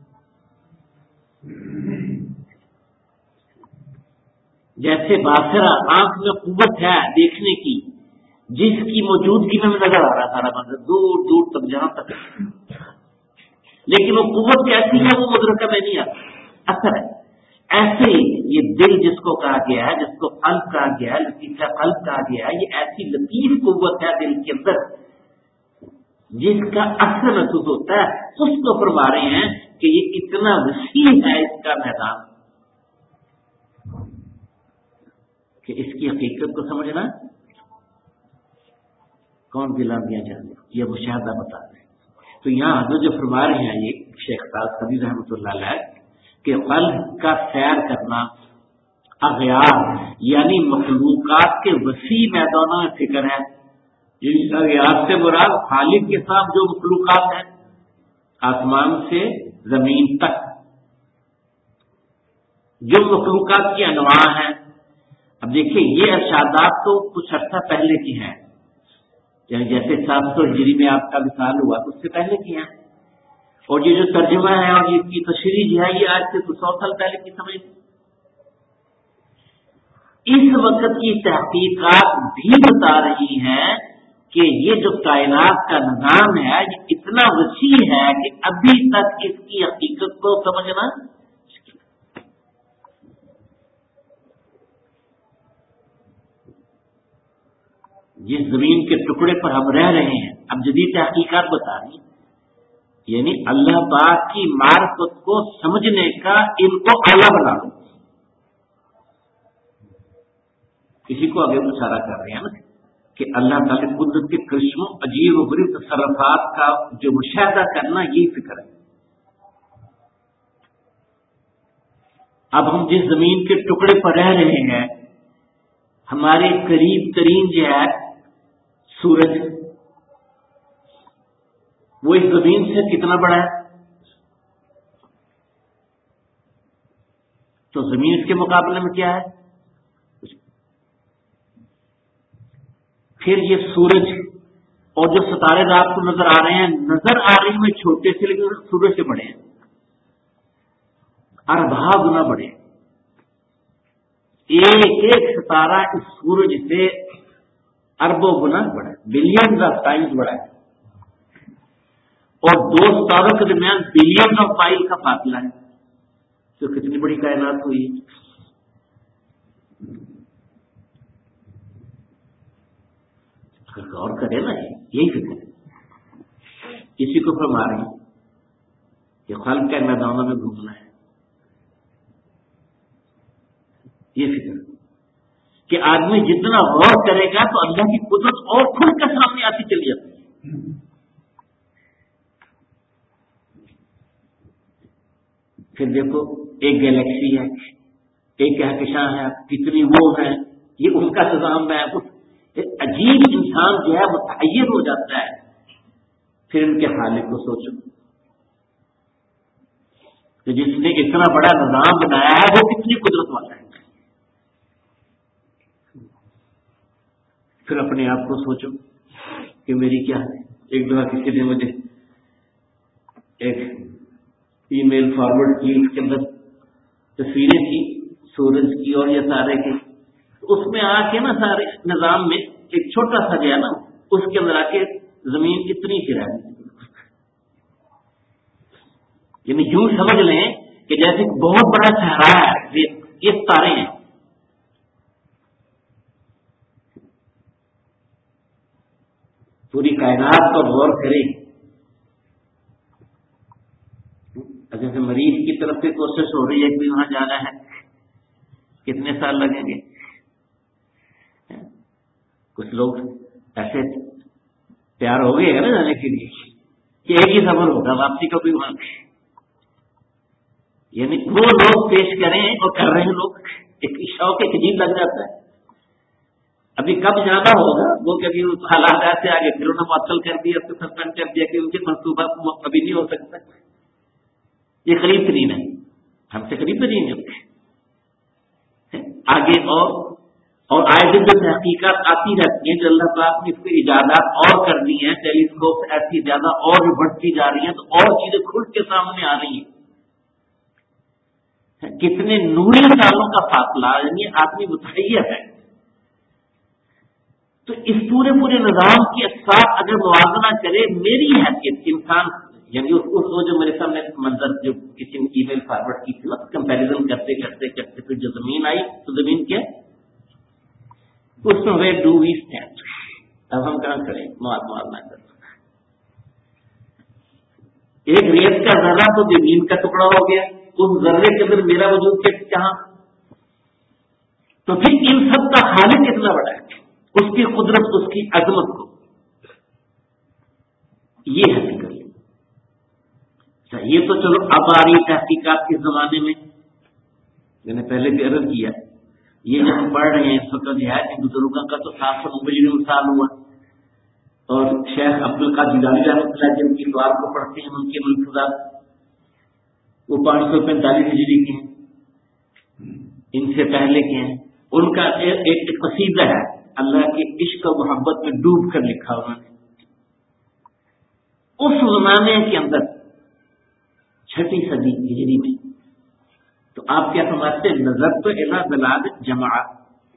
جیسے باصرہ آنکھ میں قوت ہے دیکھنے کی، جس کی موجودگی میں نظر آ رہا سارا منظر دور دور تک جہاں تک، لیکن وہ قوت کیسی ہے وہ مدرکہ میں نہیں آتا، اثر ہے. ایسے ہی یہ دل جس کو کہا گیا ہے، جس کو قلب کہا گیا ہے، لطیفہ قلب کہا گیا ہے، یہ ایسی لطیف قوت ہے دل کے اندر جس کا اثر محسوس ہوتا ہے. اس کو فرما رہے ہیں کہ یہ اتنا وسیع ہے اس کا میدان کہ اس کی حقیقت کو سمجھنا کون دلا دیا جانے، یہ مشاہدہ بتا رہے ہیں. تو یہاں حضرت جو فرما رہے ہیں یہ شیخ صاحب قدیر رحمۃ اللہ علیہ کہ قلب کا سیر کرنا اغیار یعنی مخلوقات کے وسیع میدانوں میں فکر ہے. جن اغیار سے مراد خالق کے ساتھ جو مخلوقات ہیں، آسمان سے زمین تک جو مخلوقات کی انواع ہیں. اب دیکھیے یہ ارشادات تو کچھ عرصہ پہلے کی ہیں، یعنی جیسے 700 ہجری میں آپ کا وصال ہوا تو اس سے پہلے کی ہیں، اور یہ جو ترجمہ ہے اور یہ کی تشریح جو ہے یہ آج سے 100 سال پہلے کی سمجھ. اس وقت کی تحقیقات بھی بتا رہی ہیں کہ یہ جو کائنات کا نظام ہے یہ اتنا وسیع ہے کہ ابھی تک اس کی حقیقت کو سمجھنا جس زمین کے ٹکڑے پر ہم رہ رہے ہیں اب جدید تحقیقات بتا رہی ہیں، یعنی اللہ پاک کی معرفت کو سمجھنے کا ان کو اعلیٰ بنا لو. اسی کو آگے اشارہ کر رہے ہیں نا کہ اللہ تعالی قدرت کے کرشموں عجیب و غریب تصرفات کا جو مشاہدہ کرنا یہی فکر ہے. اب ہم جس زمین کے ٹکڑے پر رہ رہے ہیں ہمارے قریب ترین جو ہے سورج، وہ اس زمین سے کتنا بڑا ہے؟ تو زمین اس کے مقابلے میں کیا ہے؟ پھر یہ سورج اور جو ستارے رات کو نظر آ رہے ہیں، نظر آ رہے ہیں چھوٹے سے، لیکن سورج سے بڑے ہیں، ارباں گنا بڑے ہیں. ایک ایک ستارہ اس سورج سے اربوں گنا بڑا ہے، بلینز آف ٹائمز بڑا ہے. اور دو ستاروں کے درمیان بلینز آف مائل کا فاصلہ ہے. تو کتنی بڑی کائنات ہوئی. غور کرے نا، یہی فکر ہے. کسی کو فرما رہے ہیں کہ خلق کے میدانوں میں گھومنا ہے، یہ فکر کہ آدمی جتنا غور کرے گا تو اللہ کی قدرت اور کھل کر سامنے آتی چلی جاتی ہے. پھر دیکھو ایک گیلیکسی ہے، ایک کہکشاں ہے، کتنی وہ ہے، یہ ان کا نظام ہے. عجیب انسان جو ہے وہ متحیر ہو جاتا ہے. پھر ان کے خالق کو سوچو کہ جس نے اتنا بڑا نظام بنایا ہے وہ کتنی قدرت والا ہے. پھر اپنے آپ کو سوچو کہ میری کیا ہے. ایک دفعہ کسی نے مجھے ایک ای میل فارورڈ کی، اس کے اندر تصویریں تھی سورج کی اور یہ تارے کی. اس میں آ کے نا سارے نظام میں ایک چھوٹا سا جو ہے نا اس کے اندر آ کے زمین اتنی سی رہ گئی. یعنی یوں سمجھ لیں کہ جیسے بہت بڑا صحرا ہے، یہ تارے ہیں. پوری کائنات پر غور کریں. جیسے مریض کی طرف سے کوشش ہو رہی ہے کہ وہاں جانا ہے، کتنے سال لگیں گے. کچھ لوگ ایسے تیار ہو گئے ہیں نا جانے کے لیے کہ ایک ہی سفر ہوگا، واپسی کا بھی وہاں. یعنی وہ لوگ پیش کریں اور کر رہے ہیں لوگ، ایک شوق ایک عجیب لگ جاتا ہے. ابھی کب جانا ہوگا وہ کبھی حالات ایسے آگے پھر انہوں نے معطل کر دیا، پھر سسپینڈ کر دیا کہ ان کے منصوبہ ابھی نہیں ہو سکتا. یہ قریب ترین ہے، ہم سے قریب ترین ہے. آگے اور آئے دن جو تحقیقات آتی رہتی ہیں، جو اللہ پاک نے اس کی ایجادات اور کر دی ہیں، ٹیلیسکوپ ایسی زیادہ اور بڑھتی جا رہی ہیں تو اور چیزیں کھل کے سامنے آ رہی ہیں. کتنے نوری سالوں کا فاصلہ، یعنی آدمی متحیر ہے. تو اس پورے نظام کے ساتھ اگر موازنہ کرے، میری حیثیت انسان، یعنی اس جو میرے سامنے منظر جو کسی نے ای میل فارورڈ کی تھی، کمپیریزن کرتے پھر جو زمین آئی تو زمین کیا اس میں ویئر ڈو وی اسٹینڈ. اب ہم کہاں کریں موازنہ کر. ایک ریت کا ذرہ تو زمین کا ٹکڑا ہو گیا، اس ذرے کے اندر میرا وجود کے کہاں. تو پھر ان سب کا خالق کتنا بڑا ہے، اس کی قدرت، اس کی عظمت کو یہ ہے فکر. یہ تو چلو اب آ رہی تحقیقات کے زمانے میں، میں نے پہلے بھی عرض کیا، یہ جو ہم پڑھ رہے ہیں اس وقت جو ہے کہ بزرگوں کا تو 799 سال ہوا. اور شیخ عبد القادر جیلانی رحمۃ اللہ جن کی دعا کو پڑھتے ہیں، ان کے ملفوظات وہ 545 ہجری کے ہیں، ان سے پہلے کے ہیں. ان کا ایک قصیدہ ہے اللہ کے عشق و محبت میں ڈوب کر لکھا انہوں نے. اس زمانے کے اندر 6 صدی ہجری میں. تو آپ کیا سمجھتے ہیں؟ نظر تو الی بلاد جماعت،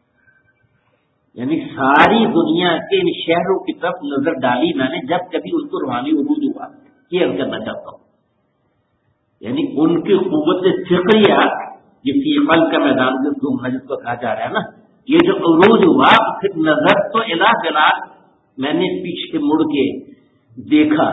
یعنی ساری دنیا کے ان شہروں کی طرف نظر ڈالی میں نے جب کبھی ان کو روحانی عروج ہوا. یہ عرض کرنا چاہتا ہوں، یعنی ان کی قوت فکریہ، یہ فی عمل کا میدان جو گھومنا جس کو کہا جا رہا ہے نا، یہ جو عروج ہوا، پھر نظر تو الی بلاد، میں نے پیچھے مڑ کے دیکھا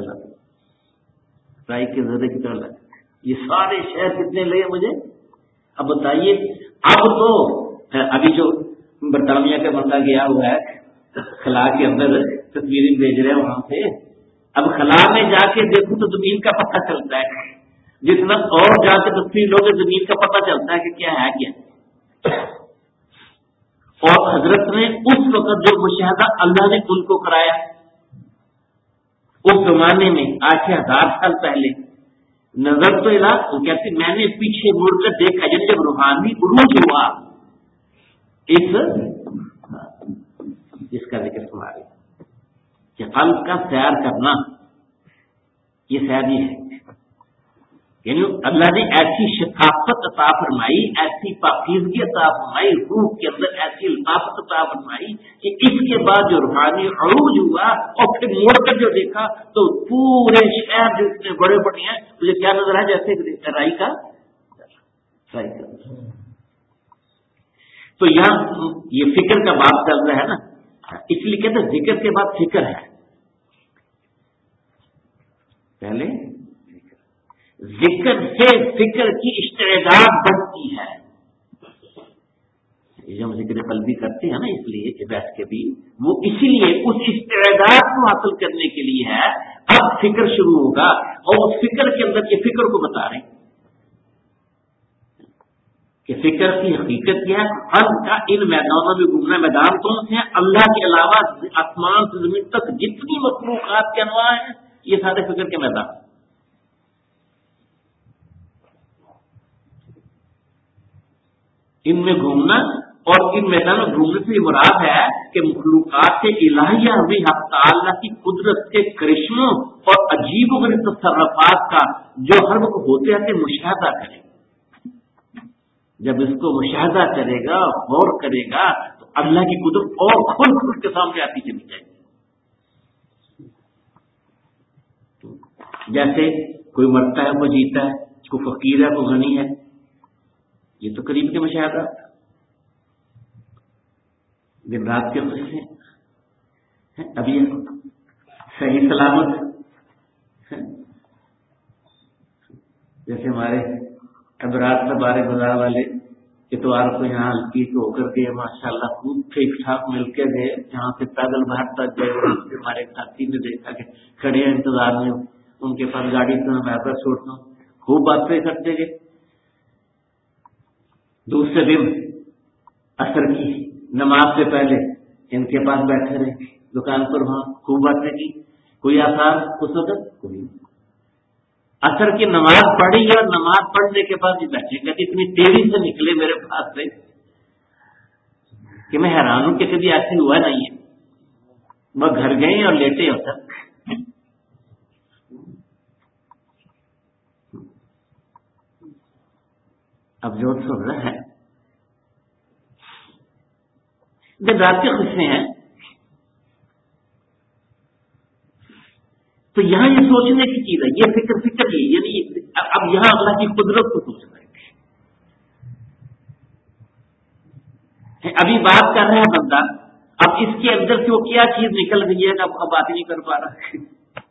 رائی کے ذرے کی طرح لگا. یہ سارے شہر کتنے لگے مجھے؟ اب بتائیے، اب تو ابھی جو برطانیہ کا بندہ گیا ہوا ہے خلا کے اندر تصویریں بھیج رہے ہیں وہاں سے، اب خلا میں جا کے دیکھو تو زمین کا پتہ چلتا ہے، جتنا اور جا کے تصویر لوگ زمین کا پتہ چلتا ہے کہ کیا ہے کیا۔ اور حضرت نے اس وقت جو مشاہدہ اللہ نے ان کو کرایا اس زمانے میں، آج سے 1000 سال پہلے، نظر تو الہ، وہ کہتے میں نے پیچھے مڑ کر دیکھا، یعنی جب روحانی عروج ہوا اس کا ذکر سنا رہے کہ قلب کا سیر کرنا، یہ سیر نہیں ہے، یعنی اللہ نے ایسی شفافت عطا فرمائی، ایسی پاکیزگی عطا فرمائی، روح کے اندر ایسی لطافت عطا فرمائی کہ اس کے بعد جو روحانی عروج ہوا اور پھر مڑ کر جو دیکھا تو پورے شہر جو اتنے بڑے بڑے ہیں، مجھے کیا نظر ہے جیسے رائی کا۔ تو یہاں یہ فکر کا بات چل رہا ہے نا، اس لیے کہتے ہیں ذکر کے بعد فکر ہے، پہلے ذکر سے فکر کی استعداد بڑھتی ہے۔ یہ ہم ذکر قلبی کرتے ہیں نا، اس لیے کہ بیٹھ کے بھی وہ اسی لیے اس استعداد کو حاصل کرنے کے لیے ہے۔ اب فکر شروع ہوگا اور اس فکر کے اندر یہ فکر کو بتا رہے ہیں کہ فکر کی حقیقت کیا ہے۔ قلب کا ان میدانوں میں گھومنا، میدان کون سے ہیں؟ اللہ کے علاوہ آسمان سے زمین تک جتنی مخلوقات کے انواع ہیں، یہ سارے فکر کے میدان۔ ان میں گھومنا، اور ان میدانوں میں گھومنے سے مراد ہے کہ مخلوقات الہیہ میں حق تعالیٰ کی قدرت کے کرشموں اور عجیب و غریب تصرفات کا جو ہر وقت ہوتے رہتے مشاہدہ کرے۔ جب اس کو مشاہدہ کرے گا، غور کرے گا، تو اللہ کی قدرت اور کھل کھل کے سامنے آتی چلی جائے گی۔ جیسے کوئی مرتا ہے، کوئی جیتا ہے، کوئی فقیر ہے، کوئی غنی ہے، یہ تو قریب کے مشاہدہ، دن رات کے خوش ہیں، ابھی صحیح سلامت، جیسے ہمارے ابرات سے بارے بازار والے اتوار کو یہاں ہلکی ہو کر کے ماشاءاللہ خوب ٹھیک ٹھاک مل کے گئے، یہاں سے پیدل باہر تک گئے، ہمارے ساتھی نے دیکھا کہ کھڑے ہیں انتظار میں، ان کے پاس گاڑی سے میں پیدل چھوڑتا ہوں، خوب باتیں کرتے گئے۔ دوسرے دن عصر کی نماز سے پہلے ان کے پاس بیٹھے رہے دکان پر، وہاں خوب باتیں کی، کوئی آثار اس وقت کوئی۔ عصر کی نماز پڑھی اور نماز پڑھنے کے بعد بیٹھے کہ اتنی تیزی سے نکلے میرے پاس سے کہ میں حیران ہوں کہ کبھی ایسے ہوا نہیں ہے۔ وہ گھر گئے اور لیٹے ہو تک، اب جو سن رہا ہے جب رات کے خوشے ہیں، تو یہاں یہ سوچنے کی چیز ہے، یہ فکر ہی، یعنی اب یہاں اللہ کی قدرت کو سوچنا ہے۔ ابھی بات کر رہا ہے بندہ، اب اس کے اندر سے وہ کیا چیز نکل گئی ہے کہ اب بات ہی نہیں کر پا رہا۔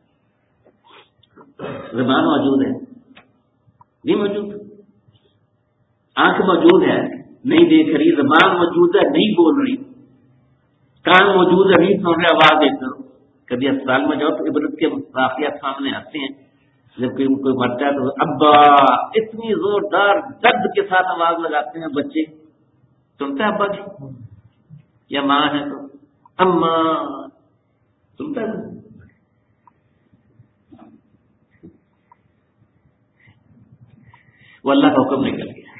زبان موجود ہے نہیں موجود، آنکھ موجود ہے نہیں دیکھ رہی، زبان موجود ہے نہیں بول رہی، کان موجود ہے نہیں سن رہے، آواز دیکھ کرو۔ کبھی اسپتال میں جاؤ تو عبرت کے واقعات سامنے آتے ہیں، جب کوئی مرتا ہے تو ابا اتنی زوردار درد کے ساتھ آواز لگاتے ہیں بچے، سنتا ہے ابا جی، یا ماں ہے تو اما، سنتا ہے؟ وہ اللہ کا حکم نکل گیا۔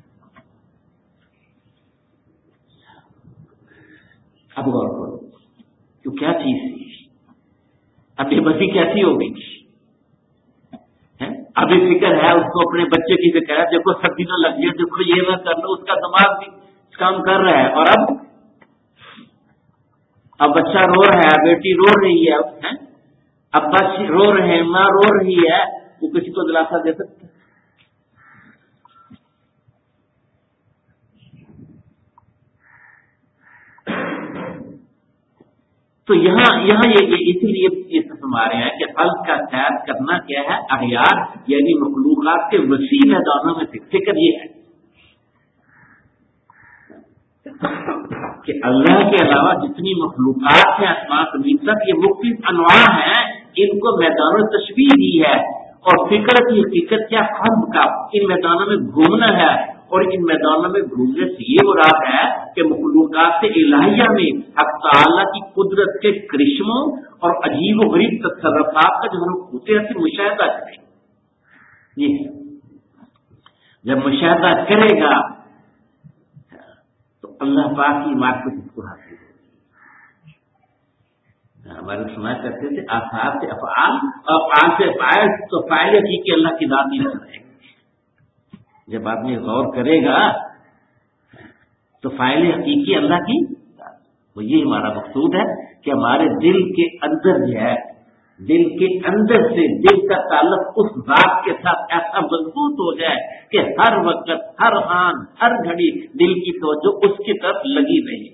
اب غور کرو تو کیا چیز ہے، اب یہ بسی کیسی ہوگی؟ ابھی فکر ہے اس کو اپنے بچے کی فکر ہے، دیکھو سردی نہ لگ گئی، دیکھو یہ نہ کر لو، اس کا دماغ بھی کام کر رہا ہے، اور اب بچہ رو رہا ہے، بیٹی رو رہی ہے، ابا رو رہے ہیں، ماں رو رہی ہے، وہ کسی کو دلاسا دے سکتے؟ تو یہاں یہ اسی لیے یہ فرما رہے ہیں کہ قلب کا سیر کرنا کیا ہے؟ اغیار، یعنی مخلوقات کے وسیع میدانوں میں فکر یہ ہے کہ اللہ کے علاوہ جتنی مخلوقات ہیں آسمان زمین تک، یہ مختلف انواع ہیں، ان کو میدان تشبیہ دی ہے، اور فکر کی حقیقت کیا قلب کا ان میدانوں میں گھومنا ہے، اور ان میدانوں میں گھومنے سے یہ مراد ہے کہ مخلوقات الہیہ میں حق تعالیٰ کی قدرت کے کرشموں اور عجیب و غریب تصرفات کا جو ہم ہوتے ہیں مشاہدہ کریں. یہ جب مشاہدہ کرے گا تو اللہ پاک کی معرفت اس کو حاصل ہوگی. ہمارے سنا کرتے تھے آثار سے افعال اور افعال سے فاعل، تو فاعل حقیقی اللہ کی ذات ہی نظر آئے گی. جب آدمی غور کرے گا تو فاعل حقیقی اللہ کی ذات. وہ یہ ہمارا مقصود ہے کہ ہمارے دل کے اندر جو ہے، دل کے اندر سے دل کا تعلق اس ذات کے ساتھ ایسا مضبوط ہو جائے کہ ہر وقت، ہر آن، ہر گھڑی دل کی توجہ اس کی طرف لگی رہے.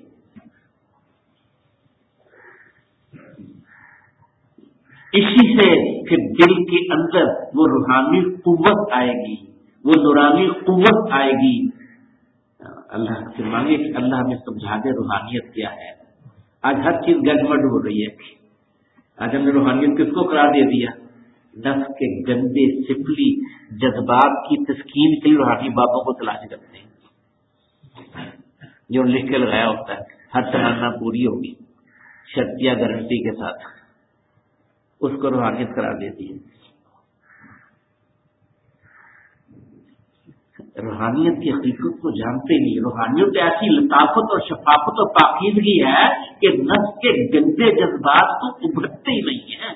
اسی سے پھر دل کے اندر وہ روحانی قوت آئے گی، وہ نورانی قوت آئے گی. اللہ سے مانگے کہ اللہ ہمیں سمجھا دے روحانیت کیا ہے. آج ہر چیز گڑبڑ ہو رہی ہے. آج ہم نے روحانیت کس کو قرار دے دیا؟ نفس کے گندے سفلی جذبات کی تسکین کے لیے روحانی بابوں کو تلاش کرتے ہیں، جو لکھ کے لگایا ہوتا ہے ہر تمنا پوری ہوگی شرطیہ گارنٹی کے ساتھ، اس کو روحانیت قرار دیتی ہے. روحانیت کی حقیقت کو جانتے نہیں. روحانیت ایسی لطافت اور شفافت اور پاکیزگی ہے کہ نفس کے گندے جذبات تو ابھرتے ہی نہیں ہیں.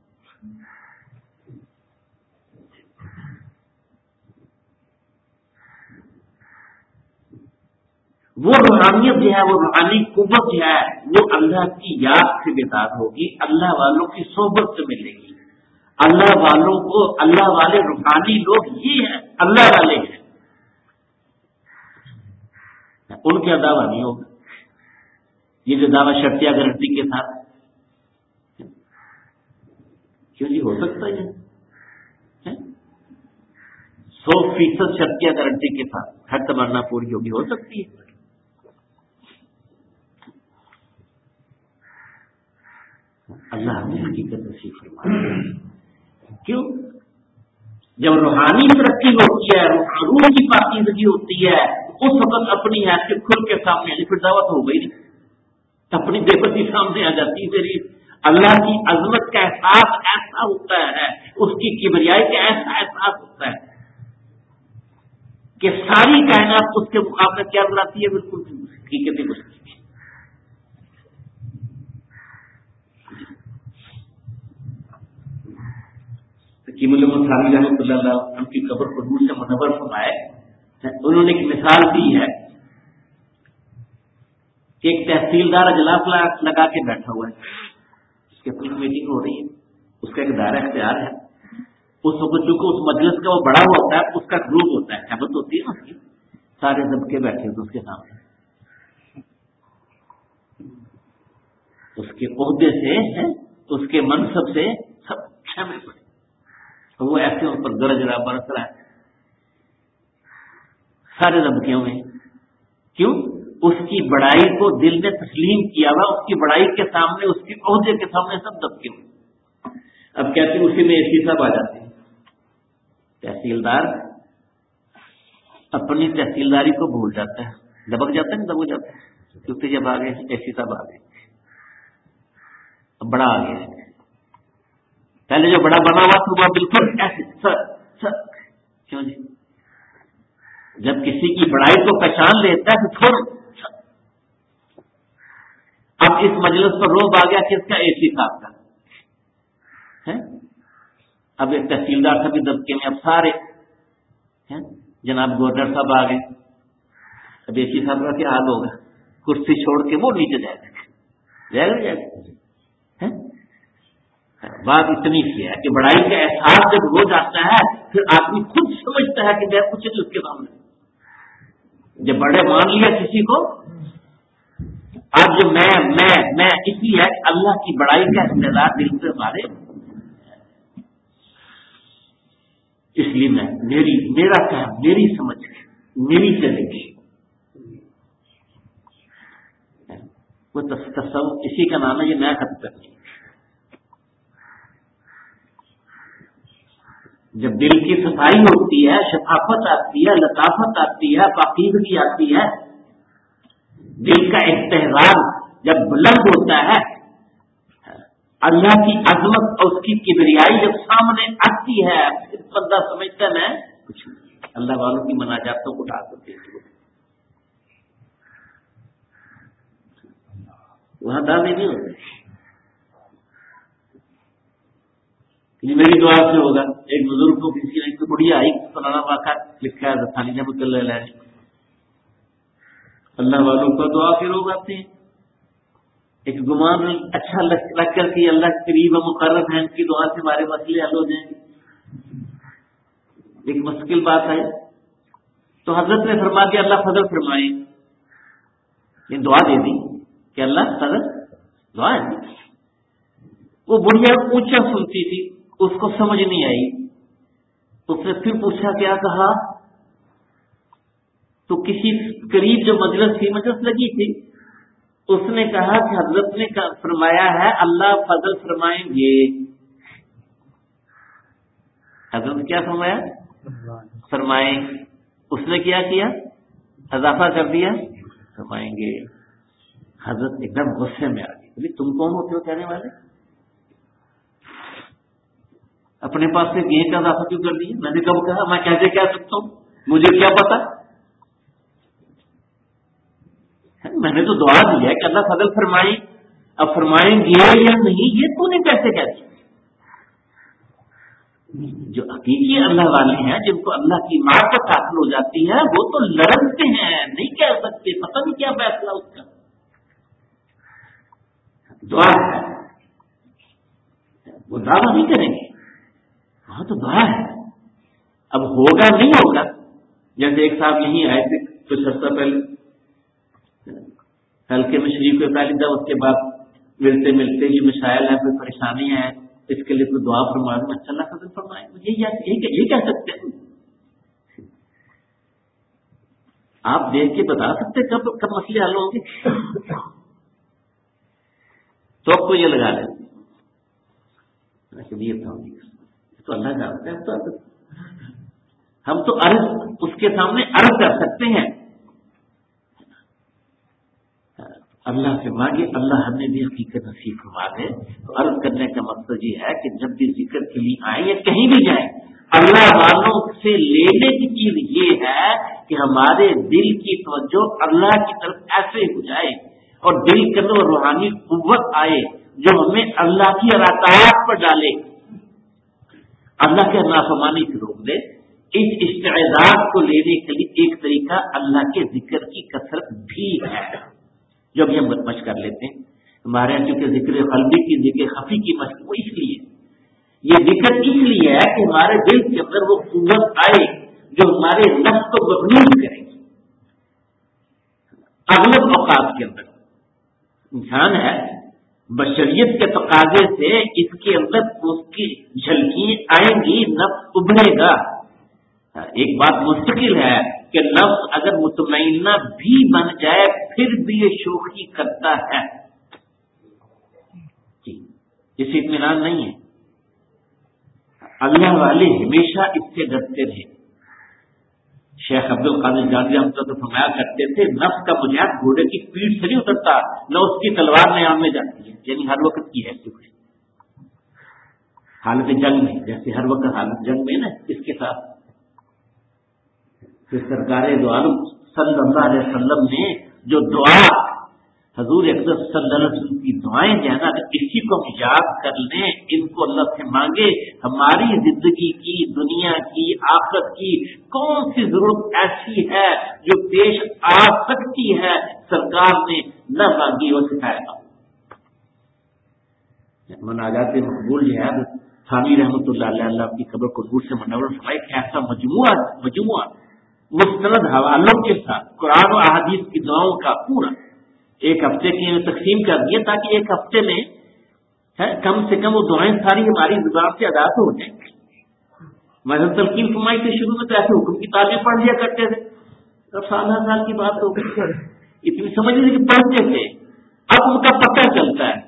وہ روحانیت جو ہے، وہ روحانی قوت جو ہے، وہ اللہ کی یاد سے بیدار ہوگی، اللہ والوں کی صحبت سے ملے گی. اللہ والوں کو، اللہ والے روحانی لوگ یہ ہیں، اللہ والے ہیں، ان کا دعویٰ نہیں ہوگا. یہ جو دعویٰ شرطیہ گارنٹی کے ساتھ، کیوں جی ہو سکتا ہے 100% شرطیہ گارنٹی کے ساتھ ہر تمنا پوری ہوگی، ہو سکتی ہے. اللہ ہمیں حقیقت نصیب فرمائے. کیوں؟ جب روحانی ترقی ہوتی ہے، روح کی پاکیزگی ہوتی ہے، اس وقت اپنی حیثیت کھل کے سامنے آئی. پھر دعوت ہو گئی نہیں، اپنی بے بسی سامنے آ جاتی. میری اللہ کی عظمت کا احساس ایسا ہوتا ہے، اس کی کبریائی کا ایسا احساس ہوتا ہے کہ ساری کائنات اس کے مقابلے کیا بناتی ہے، بالکل حقیقت کچھ. رحمۃ اللہ علیہ ان کی قبر کو نور سے منور فرمائے. انہوں نے ایک مثال دی ہے کہ ایک تحصیلدار اجلاس لگا کے بیٹھا ہوا ہے، اس کے پوری میٹنگ ہو رہی ہے، اس کا ایک دائرہ اختیار ہے. اس وقت چونکہ اس مجلس کا وہ بڑا ہوا ہوتا ہے، اس کا گروپ ہوتا ہے، حبت ہوتی ہے اس کی، سارے دبکے بیٹھے ہوتے اس کے سامنے، اس کے عہدے سے، اس کے منصب سے سب شامل پڑے. وہ ایسے ان پر گرج رہا، برس رہا ہے، سارے دبکے ہوئے. کیوں؟ اس کی بڑائی کو دل نے تسلیم کیا ہوا، اس کی بڑائی کے سامنے، اس کے عہدے کے سامنے سب دبکے ہوئے. اب کہتے ہیں اسی میں اے سی صاحب آ جاتے ہیں. تحصیلدار اپنی تحصیلداری کو بھول جاتا ہے، دبک جاتا ہے، دبک جاتا ہے، کیونکہ جب آ گئے اے سی صاحب آ گئے، اب بڑا آ گیا ہے. پہلے جو بڑا بنا ہوا تھا وہ بالکل ایسے سر کیوں جی؟ جب کسی کی بڑائی کو پہچان لیتا ہے تو تھوڑا اب اس مجلس پر روب آ گیا کس کا؟ اے سی صاحب کا. اب ایک تحصیلدار صاحب بھی دبکے میں، اب سارے جناب گورنر صاحب آ گئے. اب اے سی صاحب کا کیا حال ہوگا؟ کرسی چھوڑ کے وہ نیچے جائے گا. بات اتنی سی ہے کہ بڑائی کا احساس جب ہو جاتا ہے پھر آدمی خود سمجھتا ہے کہ میں کچھ نہیں اس کے سامنے. جب بڑے مان لیا کسی کو، اب جو میں اس لیے اللہ کی بڑائی کا اقتدار دل سے مارے، اس لیے میں میرا کہا، میری سمجھ، میری زندگی وہ تصوف اسی کا نام ہے، یہ نیا خط کرنی. جب دل کی صفائی ہوتی ہے، شفافت آتی ہے، لطافت آتی ہے، پاکیزگی آتی ہے، دل کا استحرام جب بلند ہوتا ہے، اللہ کی عظمت اور اس کی کبریائی جب سامنے آتی ہے، پھر بندہ سمجھتا ہے کچھ نہیں. اللہ والوں کی مناجاتوں کو اٹھا کر دیکھو، وہاں دعوے نہیں ہوتے. یہ میری دعا سے ہوگا. ایک بزرگ کو کسی نے ایک بڑھیا آئی فلانا واقعہ لکھا ہے ثانی جب کل اللہ والوں کا دعا پھر لوگ آتے ہیں. ایک گمان اچھا لگ کر کہ اللہ قریب و مقرب ہیں، ان کی دعا سے ہمارے مسئلے حل ہو جائیں گے. ایک مشکل بات ہے تو حضرت نے فرما دیا اللہ فضل فرمائے، یہ دعا دے دی کہ اللہ فضل دعا ہے. وہ بڑھیا اونچا سنتی تھی، اس کو سمجھ نہیں آئی. اس نے پھر پوچھا، کیا کہا؟ تو کسی قریب جو مجلس لگی تھی، اس نے کہا کہ حضرت نے فرمایا ہے اللہ فضل فرمائیں گے. حضرت نے کیا فرمایا؟ فرمائیں. اس نے کیا کیا؟ اضافہ کر دیا، فرمائیں گے. حضرت ایک دم غصے میں آ گئی. تم کون ہوتے ہو کہنے والے؟ اپنے پاس سے یہ کا اضافہ کیوں کر دیا؟ میں نے کب کہا؟ میں کیسے کہہ سکتا ہوں؟ مجھے کیا پتا؟ میں نے تو دعا دی ہے کہ اللہ فضل فرمائیں. اب فرمائیں گے یا نہیں یہ تو نے کیسے کہہ دیا؟ جو حقیقی اللہ والے ہیں، جن کو اللہ کی معرفت حاصل ہو جاتی ہے، وہ تو لڑکتے ہیں، نہیں کہہ سکتے. پتہ نہیں کیا فیصلہ اس کا. دعا ہے، وہ دعویٰ نہیں کریں گے. ہاں تو دعا ہے. اب ہوگا نہیں ہوگا. جیسے ایک صاحب یہیں آئے تھے کچھ عرصہ پہلے، ہلکے میں شریف کے پہلی دفعہ، اس کے بعد ملتے ملتے یہ مسائل ہیں، کوئی پریشانیاں ہیں، اس کے لیے کوئی دعا فرما دیں. اچھا اللہ فضل فرمائے. یہ کہہ سکتے ہیں آپ؟ دیکھ کے بتا سکتے کب مسئلے حل ہوں گے؟ تو اب کو یہ لگا لیں تو اللہ جانتا ہے. تو ہم تو عرض اس کے سامنے عرض کر سکتے ہیں. اللہ سے مانگے اللہ ہمیں بھی حقیقت نصیب فرما دے. تو عرض کرنے کا مقصد یہ ہے کہ جب بھی ذکر کے لیے آئیں یا کہیں بھی جائیں، اللہ والوں سے لینے کی چیز یہ ہے کہ ہمارے دل کی توجہ اللہ کی طرف ایسے ہو جائے اور دل کے اندر روحانی قوت آئے جو ہمیں اللہ کی اطاعت پر ڈالے، اللہ کے نافرمانی سے روک دے. اس استعداد کو لینے کے لیے ایک طریقہ اللہ کے ذکر کی کثرت بھی ہے، جو بھی ہم مشق کر لیتے ہیں. ہمارے یہاں چونکہ ذکر قلبی کی، ذکر خفی کی مشق، وہ اس لیے یہ ذکر اس لیے ہے کہ ہمارے دل کے اندر وہ قوت آئے جو ہمارے نفس کو مغلوب کرے. اغلب اوقات کے اندر انسان ہے، بشریت کے تقاضے سے اس کے اندر اس کی جھلکی آئیں گی، نفس ابھرے گا. ایک بات مستقل ہے کہ نفس اگر مطمئنہ بھی بن جائے پھر بھی یہ شوخی کرتا ہے. اسے اطمینان نہیں ہے. اللہ والے ہمیشہ اس سے ڈرتے رہے. شیخ عبد القادر جیلانی ہم تو فرمایا کرتے تھے، نفس کا مجاہد گھوڑے کی پیٹھ سے نہیں اترتا، نہ اس کی تلوار نیام میں جاتی ہے. یعنی ہر وقت کی ہے حالت جنگ میں، جیسے ہر وقت حالت جنگ میں نا اس کے ساتھ. پھر سرکار دو عالم صلی اللہ علیہ وسلم نے جو دعا، حضور اقدس صلی اللہ علیہ وسلم کی دعائیں جو ہے نا، اسی کو ہم یاد کر لیں، ان کو اللہ سے مانگے. ہماری زندگی کی، دنیا کی، آخرت کی کون سی ضرورت ایسی ہے جو پیش آ سکتی ہے سرکار نے نہ مانگی اور سکھایا. مناجات مقبول جو ہے ثانی رحمۃ اللہ علیہ، اللہ کی قبر کو دور سے منور فرمائے، ایسا مجموعہ مستند حوالوں کے ساتھ قرآن و احادیث کی دعاؤں کا پورا ایک ہفتے کی تقسیم کر دیا، تاکہ ایک ہفتے میں کم سے کم وہ دعائیں ساری ہماری زبان سے ادا ہو جائیں. مثلا تلقین فرمائی کے شروع میں تو ایسے حکم کی تعلیم پڑھ لیا کرتے تھے. اب سال کی بات ہو گئی، اتنی سمجھ نہیں کہ پڑھتے تھے. اب ان کا پتہ چلتا ہے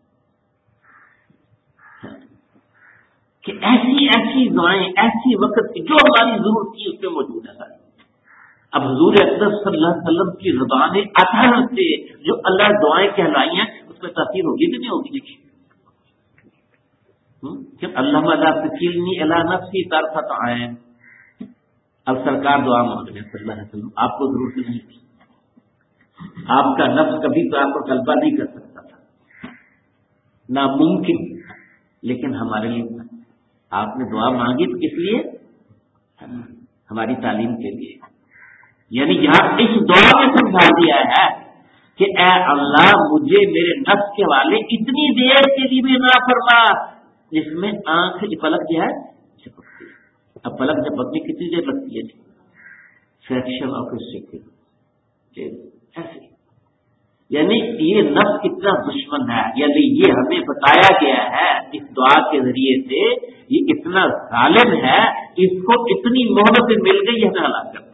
کہ ایسی ایسی دعائیں ایسی وقت کی جو ہماری ضرورت کی اس میں موجود ہے. اب حضور اکرم صلی اللہ علیہ وسلم کی زبان اطہر سے جو اللہ دعائیں کہلائی ہیں اس میں تاثیر ہوگی کہ نہیں ہوگی؟ دیکھیے کہ اللہ لا تکلنی الی نفسی طرفۃ عین. اب سرکار دعا مانگ رہے ہیں صلی اللہ علیہ وسلم، آپ کو ضرورت نہیں تھی، آپ کا نفس کبھی تو آپ کو غلبہ نہیں کر سکتا تھا، ناممکن، لیکن ہمارے لیے آپ نے دعا مانگی تو کس لیے؟ ہماری تعلیم کے لیے. یعنی یہاں اس دعا میں سمجھا دیا ہے کہ اے اللہ مجھے میرے نفس کے والے اتنی دیر کے لیے بھی نہ فرما جس میں آنکھ کی پلک جو ہے چپکتی ہے. اب پلک چپکنے کتنی دیر لگتی ہے؟ فریکشن آف اے سیکنڈ ایسے. یعنی یہ نفس کتنا دشمن ہے، یعنی یہ ہمیں بتایا گیا ہے اس دعا کے ذریعے سے یہ اتنا ظالم ہے، اس کو اتنی مہلت مل گئی ہمیں ہلاک کر.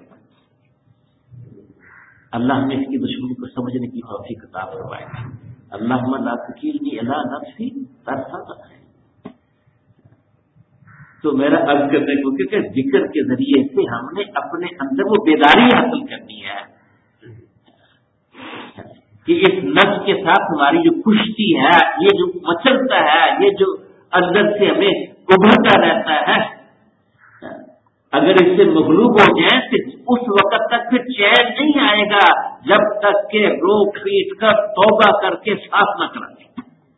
اللہ نے اس کی دشمنی کو سمجھنے کی توفیق عطا فرمائے. اللہم لا تکلنی الی نفسی طرفۃ عین. تو میرا عرض کرنے کو کہ ذکر کے ذریعے سے ہم نے اپنے اندر وہ بیداری حاصل کرنی ہے کہ اس نفس کے ساتھ ہماری جو کشتی ہے، یہ جو مچلتا ہے، یہ جو اندر سے ہمیں ابھرتا رہتا ہے، اگر اس سے مغلوب ہو جائیں تو اس وقت تک پھر چین نہیں آئے گا جب تک کہ روک پیٹ کر توبہ کر کے صاف نہ کرا دیں.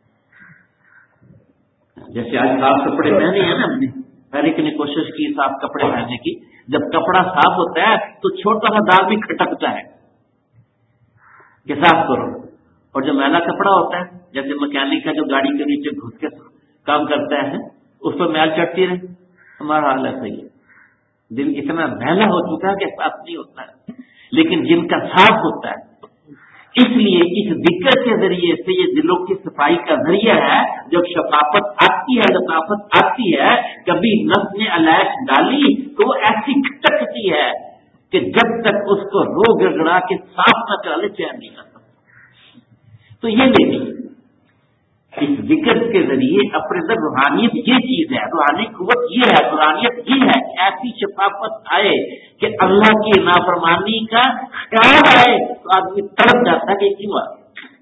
جیسے آج صاف کپڑے پہنے ہیں نا، ہم نے ہر ایک نے کوشش کی صاف کپڑے پہننے کی. جب کپڑا صاف ہوتا ہے تو چھوٹا سا داغ بھی کھٹکتا ہے کہ صاف کرو، اور جو میلا کپڑا ہوتا ہے جیسے مکینک کا جو گاڑی کے نیچے گھس کے کام کرتا ہے اس پر میل چڑھتی رہے. ہمارا حال ایسا ہی ہے، دل اتنا میلا ہو چکا ہے کہ صاف نہیں ہوتا ہے، لیکن جن کا صاف ہوتا ہے. اس لیے اس ذکر کے ذریعے سے یہ دلوں کی صفائی کا ذریعہ ہے. جب شفافت آتی ہے، لطافت آتی ہے، کبھی نفس نے علائش ڈالی تو وہ ایسی کھٹکتی ہے کہ جب تک اس کو رو گڑگڑا کے صاف نہ کرا لے چین نہیں کرتا. تو یہ دیکھیے اس ذکر کے ذریعے اپنے اندر روحانیت یہ چیز ہے، روحانی قوت یہ ہے، روحانیت یہ ہے کہ ایسی شفافت آئے کہ اللہ کی نافرمانی کا خیال آئے تو آدمی تڑپ جاتا ہے کہ کیوں آ.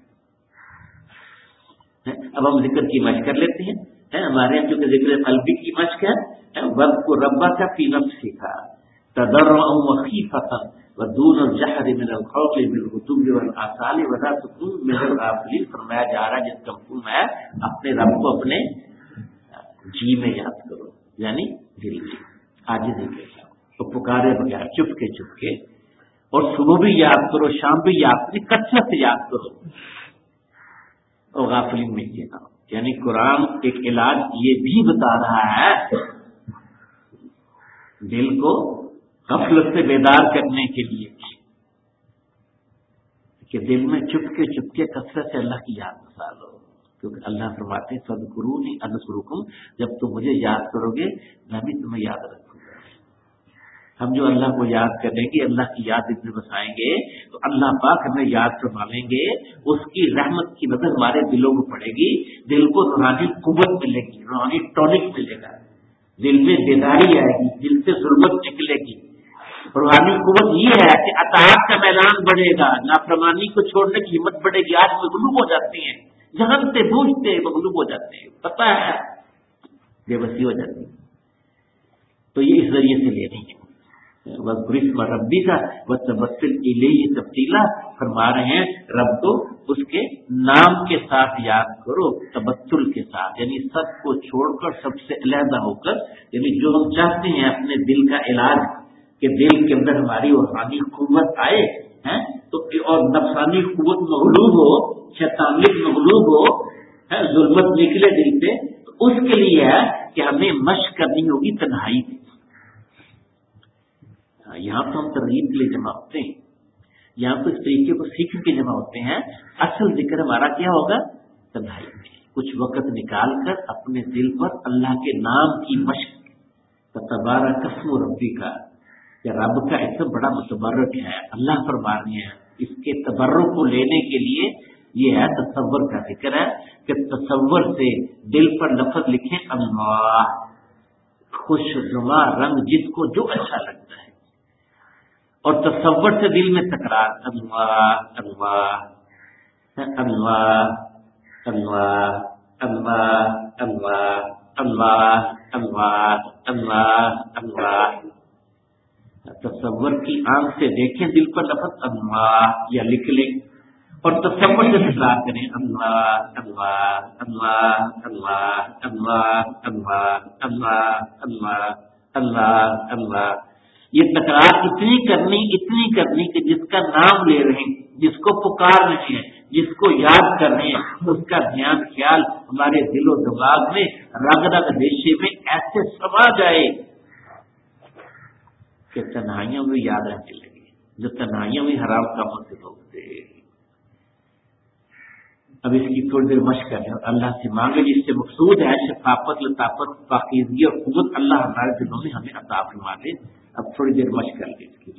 اب ہم ذکر کی مشق کر لیتے ہیں. ہمارے یہاں چونکہ ذکر قلبی کی مشق ہے، وقت کو ربا کا فی نفسک تضرعا وخیفۃ ودون الجہر من الخوف بالغدو والآصال ولا تکن من الغافلین. فرمایا جا رہا ہے جس کا حکم ہے اپنے رب کو اپنے جی میں یاد کرو، یعنی دل میں عاجزی کے ساتھ، تو پکارے بغیر چپ کے، اور صبح بھی یاد کرو، شام بھی یاد کرو، کثرت سے یاد کرو، اور غافلین میں یہ نہ ہو. یعنی قرآن ایک علاج یہ بھی بتا رہا ہے دل کو غفلت سے بیدار کرنے کے لیے کہ دل میں چپ کے کثرت سے اللہ کی یاد بسا لو. کیونکہ اللہ فرماتے ہیں فاذکرونی اذکرکم، جب تم مجھے یاد کرو گے میں بھی تمہیں یاد رکھوں گا. ہم جو اللہ کو یاد کریں گے، اللہ کی یاد دل میں بسائیں گے تو اللہ پاک ہمیں یاد فرما لیں گے. اس کی رحمت کی نظر ہمارے دلوں کو پڑے گی، دل کو روحانی قوت ملے گی، روحانی ٹونک ملے گا، دل میں بیداری آئے گی، دل سے ظلمت نکلے گی. روحانی قوت یہ ہے کہ اطاعت کا میدان بڑھے گا، نافرمانی کو چھوڑنے کی ہمت بڑھے گی. آج مغلوب ہو جاتے ہیں، جہنتے بوجھتے مغلوب ہو جاتے ہیں، پتہ ہے بے بسی ہو جاتی ہے. تو یہ اس ذریعے سے لے رہی ہے وَذْكُرِ ربی کا وَتَبَتِّلْ إِلَيْهِ تَبْتِيلًا. فرما رہے ہیں رب کو اس کے نام کے ساتھ یاد کرو، تبتل کے ساتھ، یعنی سب کو چھوڑ کر، سب سے علیحدہ ہو کر. یعنی جو ہم چاہتے ہیں اپنے دل کا علاج کہ دل کے اندر ہماری روحانی قوت آئے تو اور نفسانی قوت مغلوب ہو، شیطانیت مغلوب ہو، ظلمت نکلے دل سے، تو اس کے لیے ہے کہ ہمیں مشق کرنی ہوگی تنہائی میں. یہاں تو ہم ترغیب کے لیے جمع ہوتے ہیں، یہاں تو اس طریقے کو سیکھنے کے جمع ہوتے ہیں. اصل ذکر ہمارا کیا ہوگا؟ تنہائی میں کچھ وقت نکال کر اپنے دل پر اللہ کے نام کی مشق. تبارک اسم ربی کا، کہ رب کا اسم بڑا متبرک ہے. اللہ فرما رہے ہیں اس کے تبرک کو لینے کے لیے یہ ہے تصور کا ذکر ہے کہ تصور سے دل پر لفظ لکھیں اللہ، خوشگوار رنگ جس کو جو اچھا لگتا ہے، اور تصور سے دل میں تکرار اللہ اللہ اللہ اللہ اللہ اللہ اللہ اللہ اللہ اللہ۔ تصور کی آنکھ سے دیکھیں دل پر لفظ اللہ یا لکھ لیں، اور تصور سے تکرار کریں اللہ اللہ اللہ اللہ اللہ اللہ اللہ اللہ اللہ اللہ۔ یہ تکرار اتنی کرنی کہ جس کا نام لے رہے ہیں، جس کو پکار رہے ہیں، جس کو یاد کر رہے ہیں، اس کا دھیان خیال ہمارے دل و دماغ میں رگ رگ ریشے میں ایسے سما جائے کہ تنہائیوں میں یاد رہنے لگے، جو تنہائیوں میں حرام کاموں سے لوگ تھے۔ اب اس کی تھوڑی دیر مشق کریں اور اللہ سے مانگے، جس سے مقصود ہے شفافت، لطافت، پاکیزگی اور قوت اللہ ہمارے دلوں میں ہمیں عطا فرما دے۔ اب تھوڑی دیر مشق کر لیں اس کی۔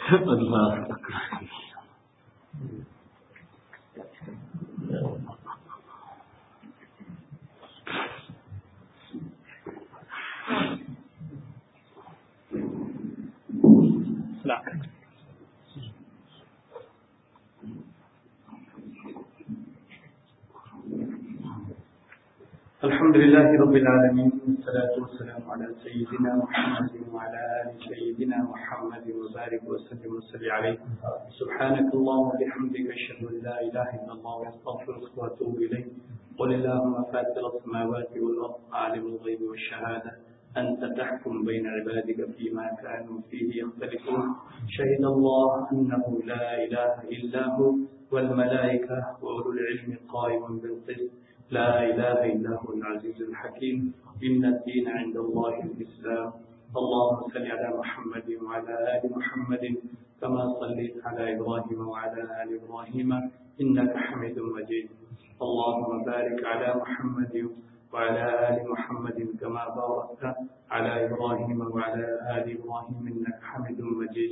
اللہ الحمد لله رب العالمين والصلاة والسلام على سيدنا محمد وعلى آل سيدنا محمد وبارك وسلم وصل عليه سبحانك اللهم وبحمدك أشهد أن لا إله إلا الله وأستغفرك وأتوب إليك قل اللهم فاطر السماوات والأرض عالم الغيب والشهادة أنت تحكم بين عبادك فيما كانوا فيه يختلفون شهد الله أنه لا إله إلا هو والملائكة وأولو العلم قائما بالقسط لا إله إلا هو العزيز الحكيم إن الدين عند الله الإسلام اللهم صل على محمد وعلى آل محمد كما صليت على إبراهيم وعلى آل إبراهيم إنك حميد مجيد اللهم بارك على محمد وعلى آل محمد كما باركت على إبراهيم وعلى آل إبراهيم إنك حميد مجيد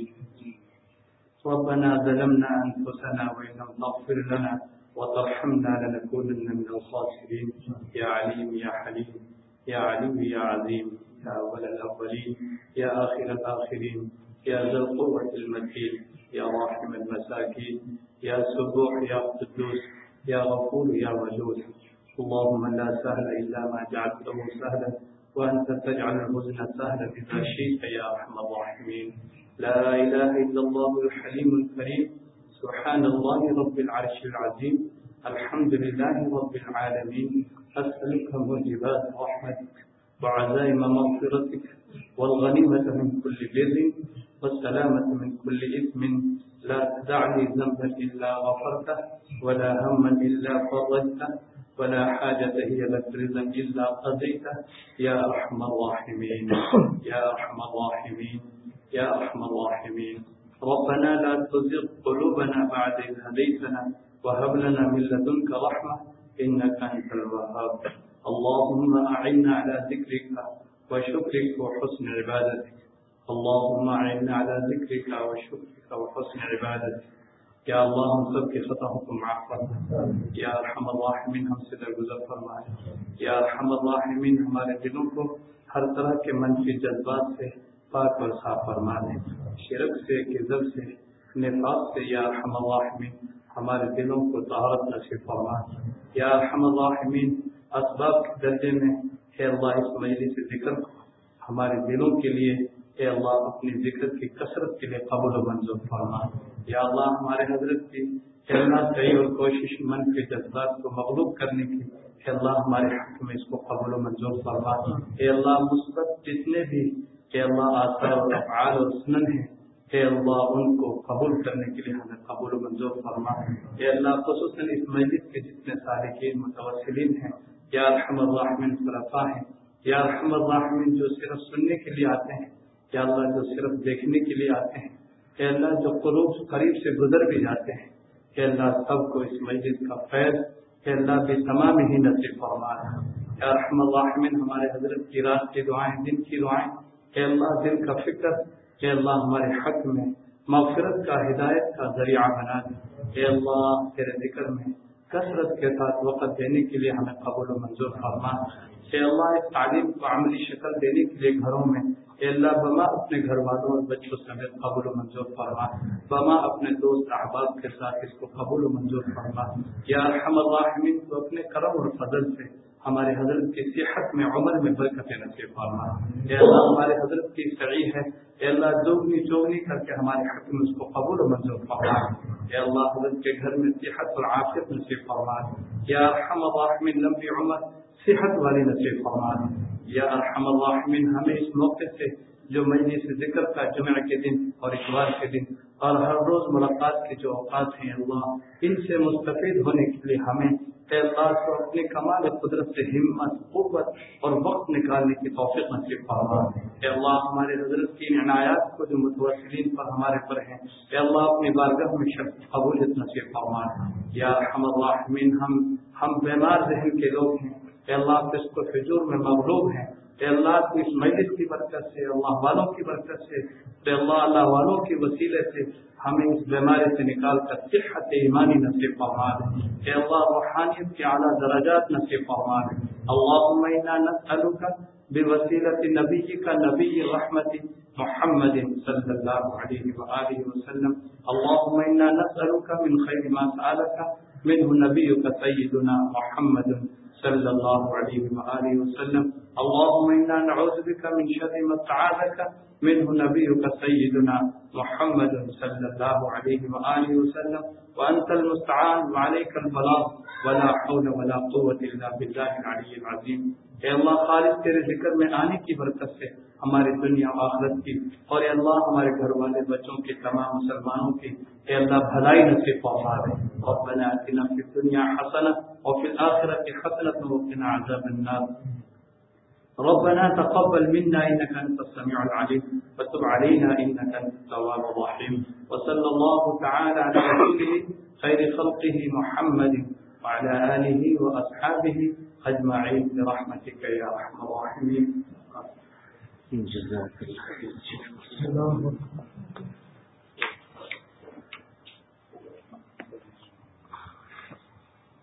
ربنا ظلمنا أنفسنا وإن لم تغفر لنا وترحمنا لنكونن من الخاسرين يا عليم يا حليم يا علي يا عظيم يا أول الأولين يا آخر الآخرين يا ذا القوة المتين يا راحم المساكين يا سبوح يا قدوس يا غفور يا ودود اللهم لا سهل إلا ما جعلته سهلا وأنت تجعل الحزن سهلا إذا شئت يا أرحم الراحمين لا إله إلا الله الحليم الكريم سبحان الله رب العرش العظيم الحمد لله رب العالمين أسألك موجبات رحمتك وعزائم مغفرتك والغنيمة من كل بر والسلامة من كل إثم لا تدع لي ذنبا إلا غفرته ولا هما إلا فرجته ولا حاجة هي لك رضا إلا قضيته يا أرحم الراحمين يا أرحم الراحمين يا أرحم الراحمين ربنا لا تزغ قلوبنا بعد إذ هديتنا وهب لنا من لدنك رحمة إنك أنت الوهاب اللهم أعنا على ذكرك وشكرك وحسن عبادتك اللهم أعنا على ذكرك وشكرك وحسن عبادتك یا اللہ ہم سب کے خطاؤں کو معاف فرما یا ارحم الراحمین ہم سے درگزر فرما یا ارحم الراحمین ہمارے دلوں کو ہر طرح کے منفی جذبات سے پاک اور صاف فرما دے شرک سے کذب سے نفاق سے یا ارحم الراحمین ہمارے دلوں کو طہارت نصیب فرما یا ارحم الراحمین اسباب کے درجے میں اے اللہ اس مجلس ذکر کو ہمارے دلوں کے لیے اے اللہ اپنی ذکر کی کثرت کے لیے قبول و منظور فرما یا اللہ ہمارے حضرت کی اے اللہ صحیح اور کوشش من کے جذبات کو مغلوب کرنے کی اے اللہ ہمارے حق میں اس کو قبول و منظور فرما اے اللہ مثبت جتنے بھی اے اللہ آثار اور افعال اور سنن ہیں اے اللہ ان کو قبول کرنے کے لیے ہمیں قبول و منظور فرما اے اللہ خصوصاً اس مجلس کے جتنے سالکین متوسلین ہیں یا ارحم الراحمین خلفاء ہیں یا ارحم الراحمین جو صرف سننے کے لیے آتے ہیں یا اللہ جو صرف دیکھنے کے لیے آتے ہیں اے اللہ جو قریب سے گزر بھی جاتے ہیں اے اللہ سب کو اس مجلس کا فیض اے اللہ بے تمام ہی نصیب فرما اے ارحم الراحمین ہمارے حضرت کی رات کی دعائیں دن کی دعائیں اے اللہ دل کا فکر اے اللہ ہمارے حق میں مغفرت کا ہدایت کا ذریعہ بنا دے اے اللہ تیرے ذکر میں کثرت کے ساتھ وقت دینے کے لیے ہمیں قبول و منظور فرما اے اللہ اس تعلیم کو عملی شکل دینے کے لیے گھروں میں اے اللہ بما اپنے گھر والوں اور بچوں سمیت قبول و منظور فرما بما اپنے دوست احباب کے ساتھ اس کو قبول و منظور فرما یا ارحم الراحمین تو اپنے کرم اور فضل سے ہمارے حضرت کی صحت میں عمر میں برکت نصیب فرما اے اللہ ہمارے حضرت کی صحیح ہے اے اللہ دوگنی چوگنی کر کے ہمارے حق میں اس کو قبول و منظور فرما اے اللہ حضرت کے گھر میں صحت اور عافیت نصیب فرما یا ارحم الراحمین لمبی عمر صحت والی نصیب فرما یا ارحم الراحمین ہمیں اس موقع سے جو مجلس ذکر کا جمعہ کے دن اور اتوار کے دن اور ہر روز ملاقات کے جو اوقات ہیں اللہ ان سے مستفید ہونے کے لیے ہمیں اے اللہ کو اپنے کمال قدرت سے ہمت قوت اور وقت نکالنے کی توفیق نصیب فرما اے اللہ ہمارے حضرت کی عنایات کو جو متوسلین پر ہمارے پر ہیں اے اللہ اپنی بارگاہ میں قبولیت نصیب فرما یا ارحم الراحمین ہم بیمار ذہن کے لوگ ہیں اے اللہ فسق و فجور میں مغلوب ہیں اے اللہ تو اس مجلس کی برکت سے، اللہ والوں کی برکت سے، اے اللہ اللہ والوں کے وسیلے سے ہمیں اس بیماری سے نکال کر صحت ایمانی نصیب فرما دے، اے اللہ روحانیت کے اعلیٰ درجات نصیب فرما دے۔ اللہم انا نسألک بوسیلۃ نبیک نبی رحمت محمد صلی اللہ علیہ وآلہ وسلم، اللہم انا نسألک من خیر ما سألک منہ نبیک سیدنا محمد صلی اللہ علیہ وآلہ وسلم، اللہم انا نعوذ بک من شر ما استعاذک منہ نبیک سیدنا محمد صلی اللہ علیہ وآلہ وسلم، وانت المستعان وعلیک البلاغ ولا حول ولا قوة الا باللہ العلی العظیم۔ اے اللہ خالص تیرے ذکر میں آنے کی برکت سے ہماری دنیا و آخرت کی، اور اے اللہ ہمارے گھر والے بچوں کے تمام مسلمانوں کی اے اللہ بھلائی نصیب فرما دے۔ ربنا آتنا فی الدنیا حسنہ وفی الآخرۃ حسنۃ وقنا عذاب النار۔ ربنا تقبل منا انك انت السميع العليم وتب علينا انك انت التواب الرحيم، وصلى الله تعالى على رسوله خير خلقه محمد وعلى آله وأصحابه أجمعين برحمتك يا أرحم الراحمين۔ جزاك الله خير۔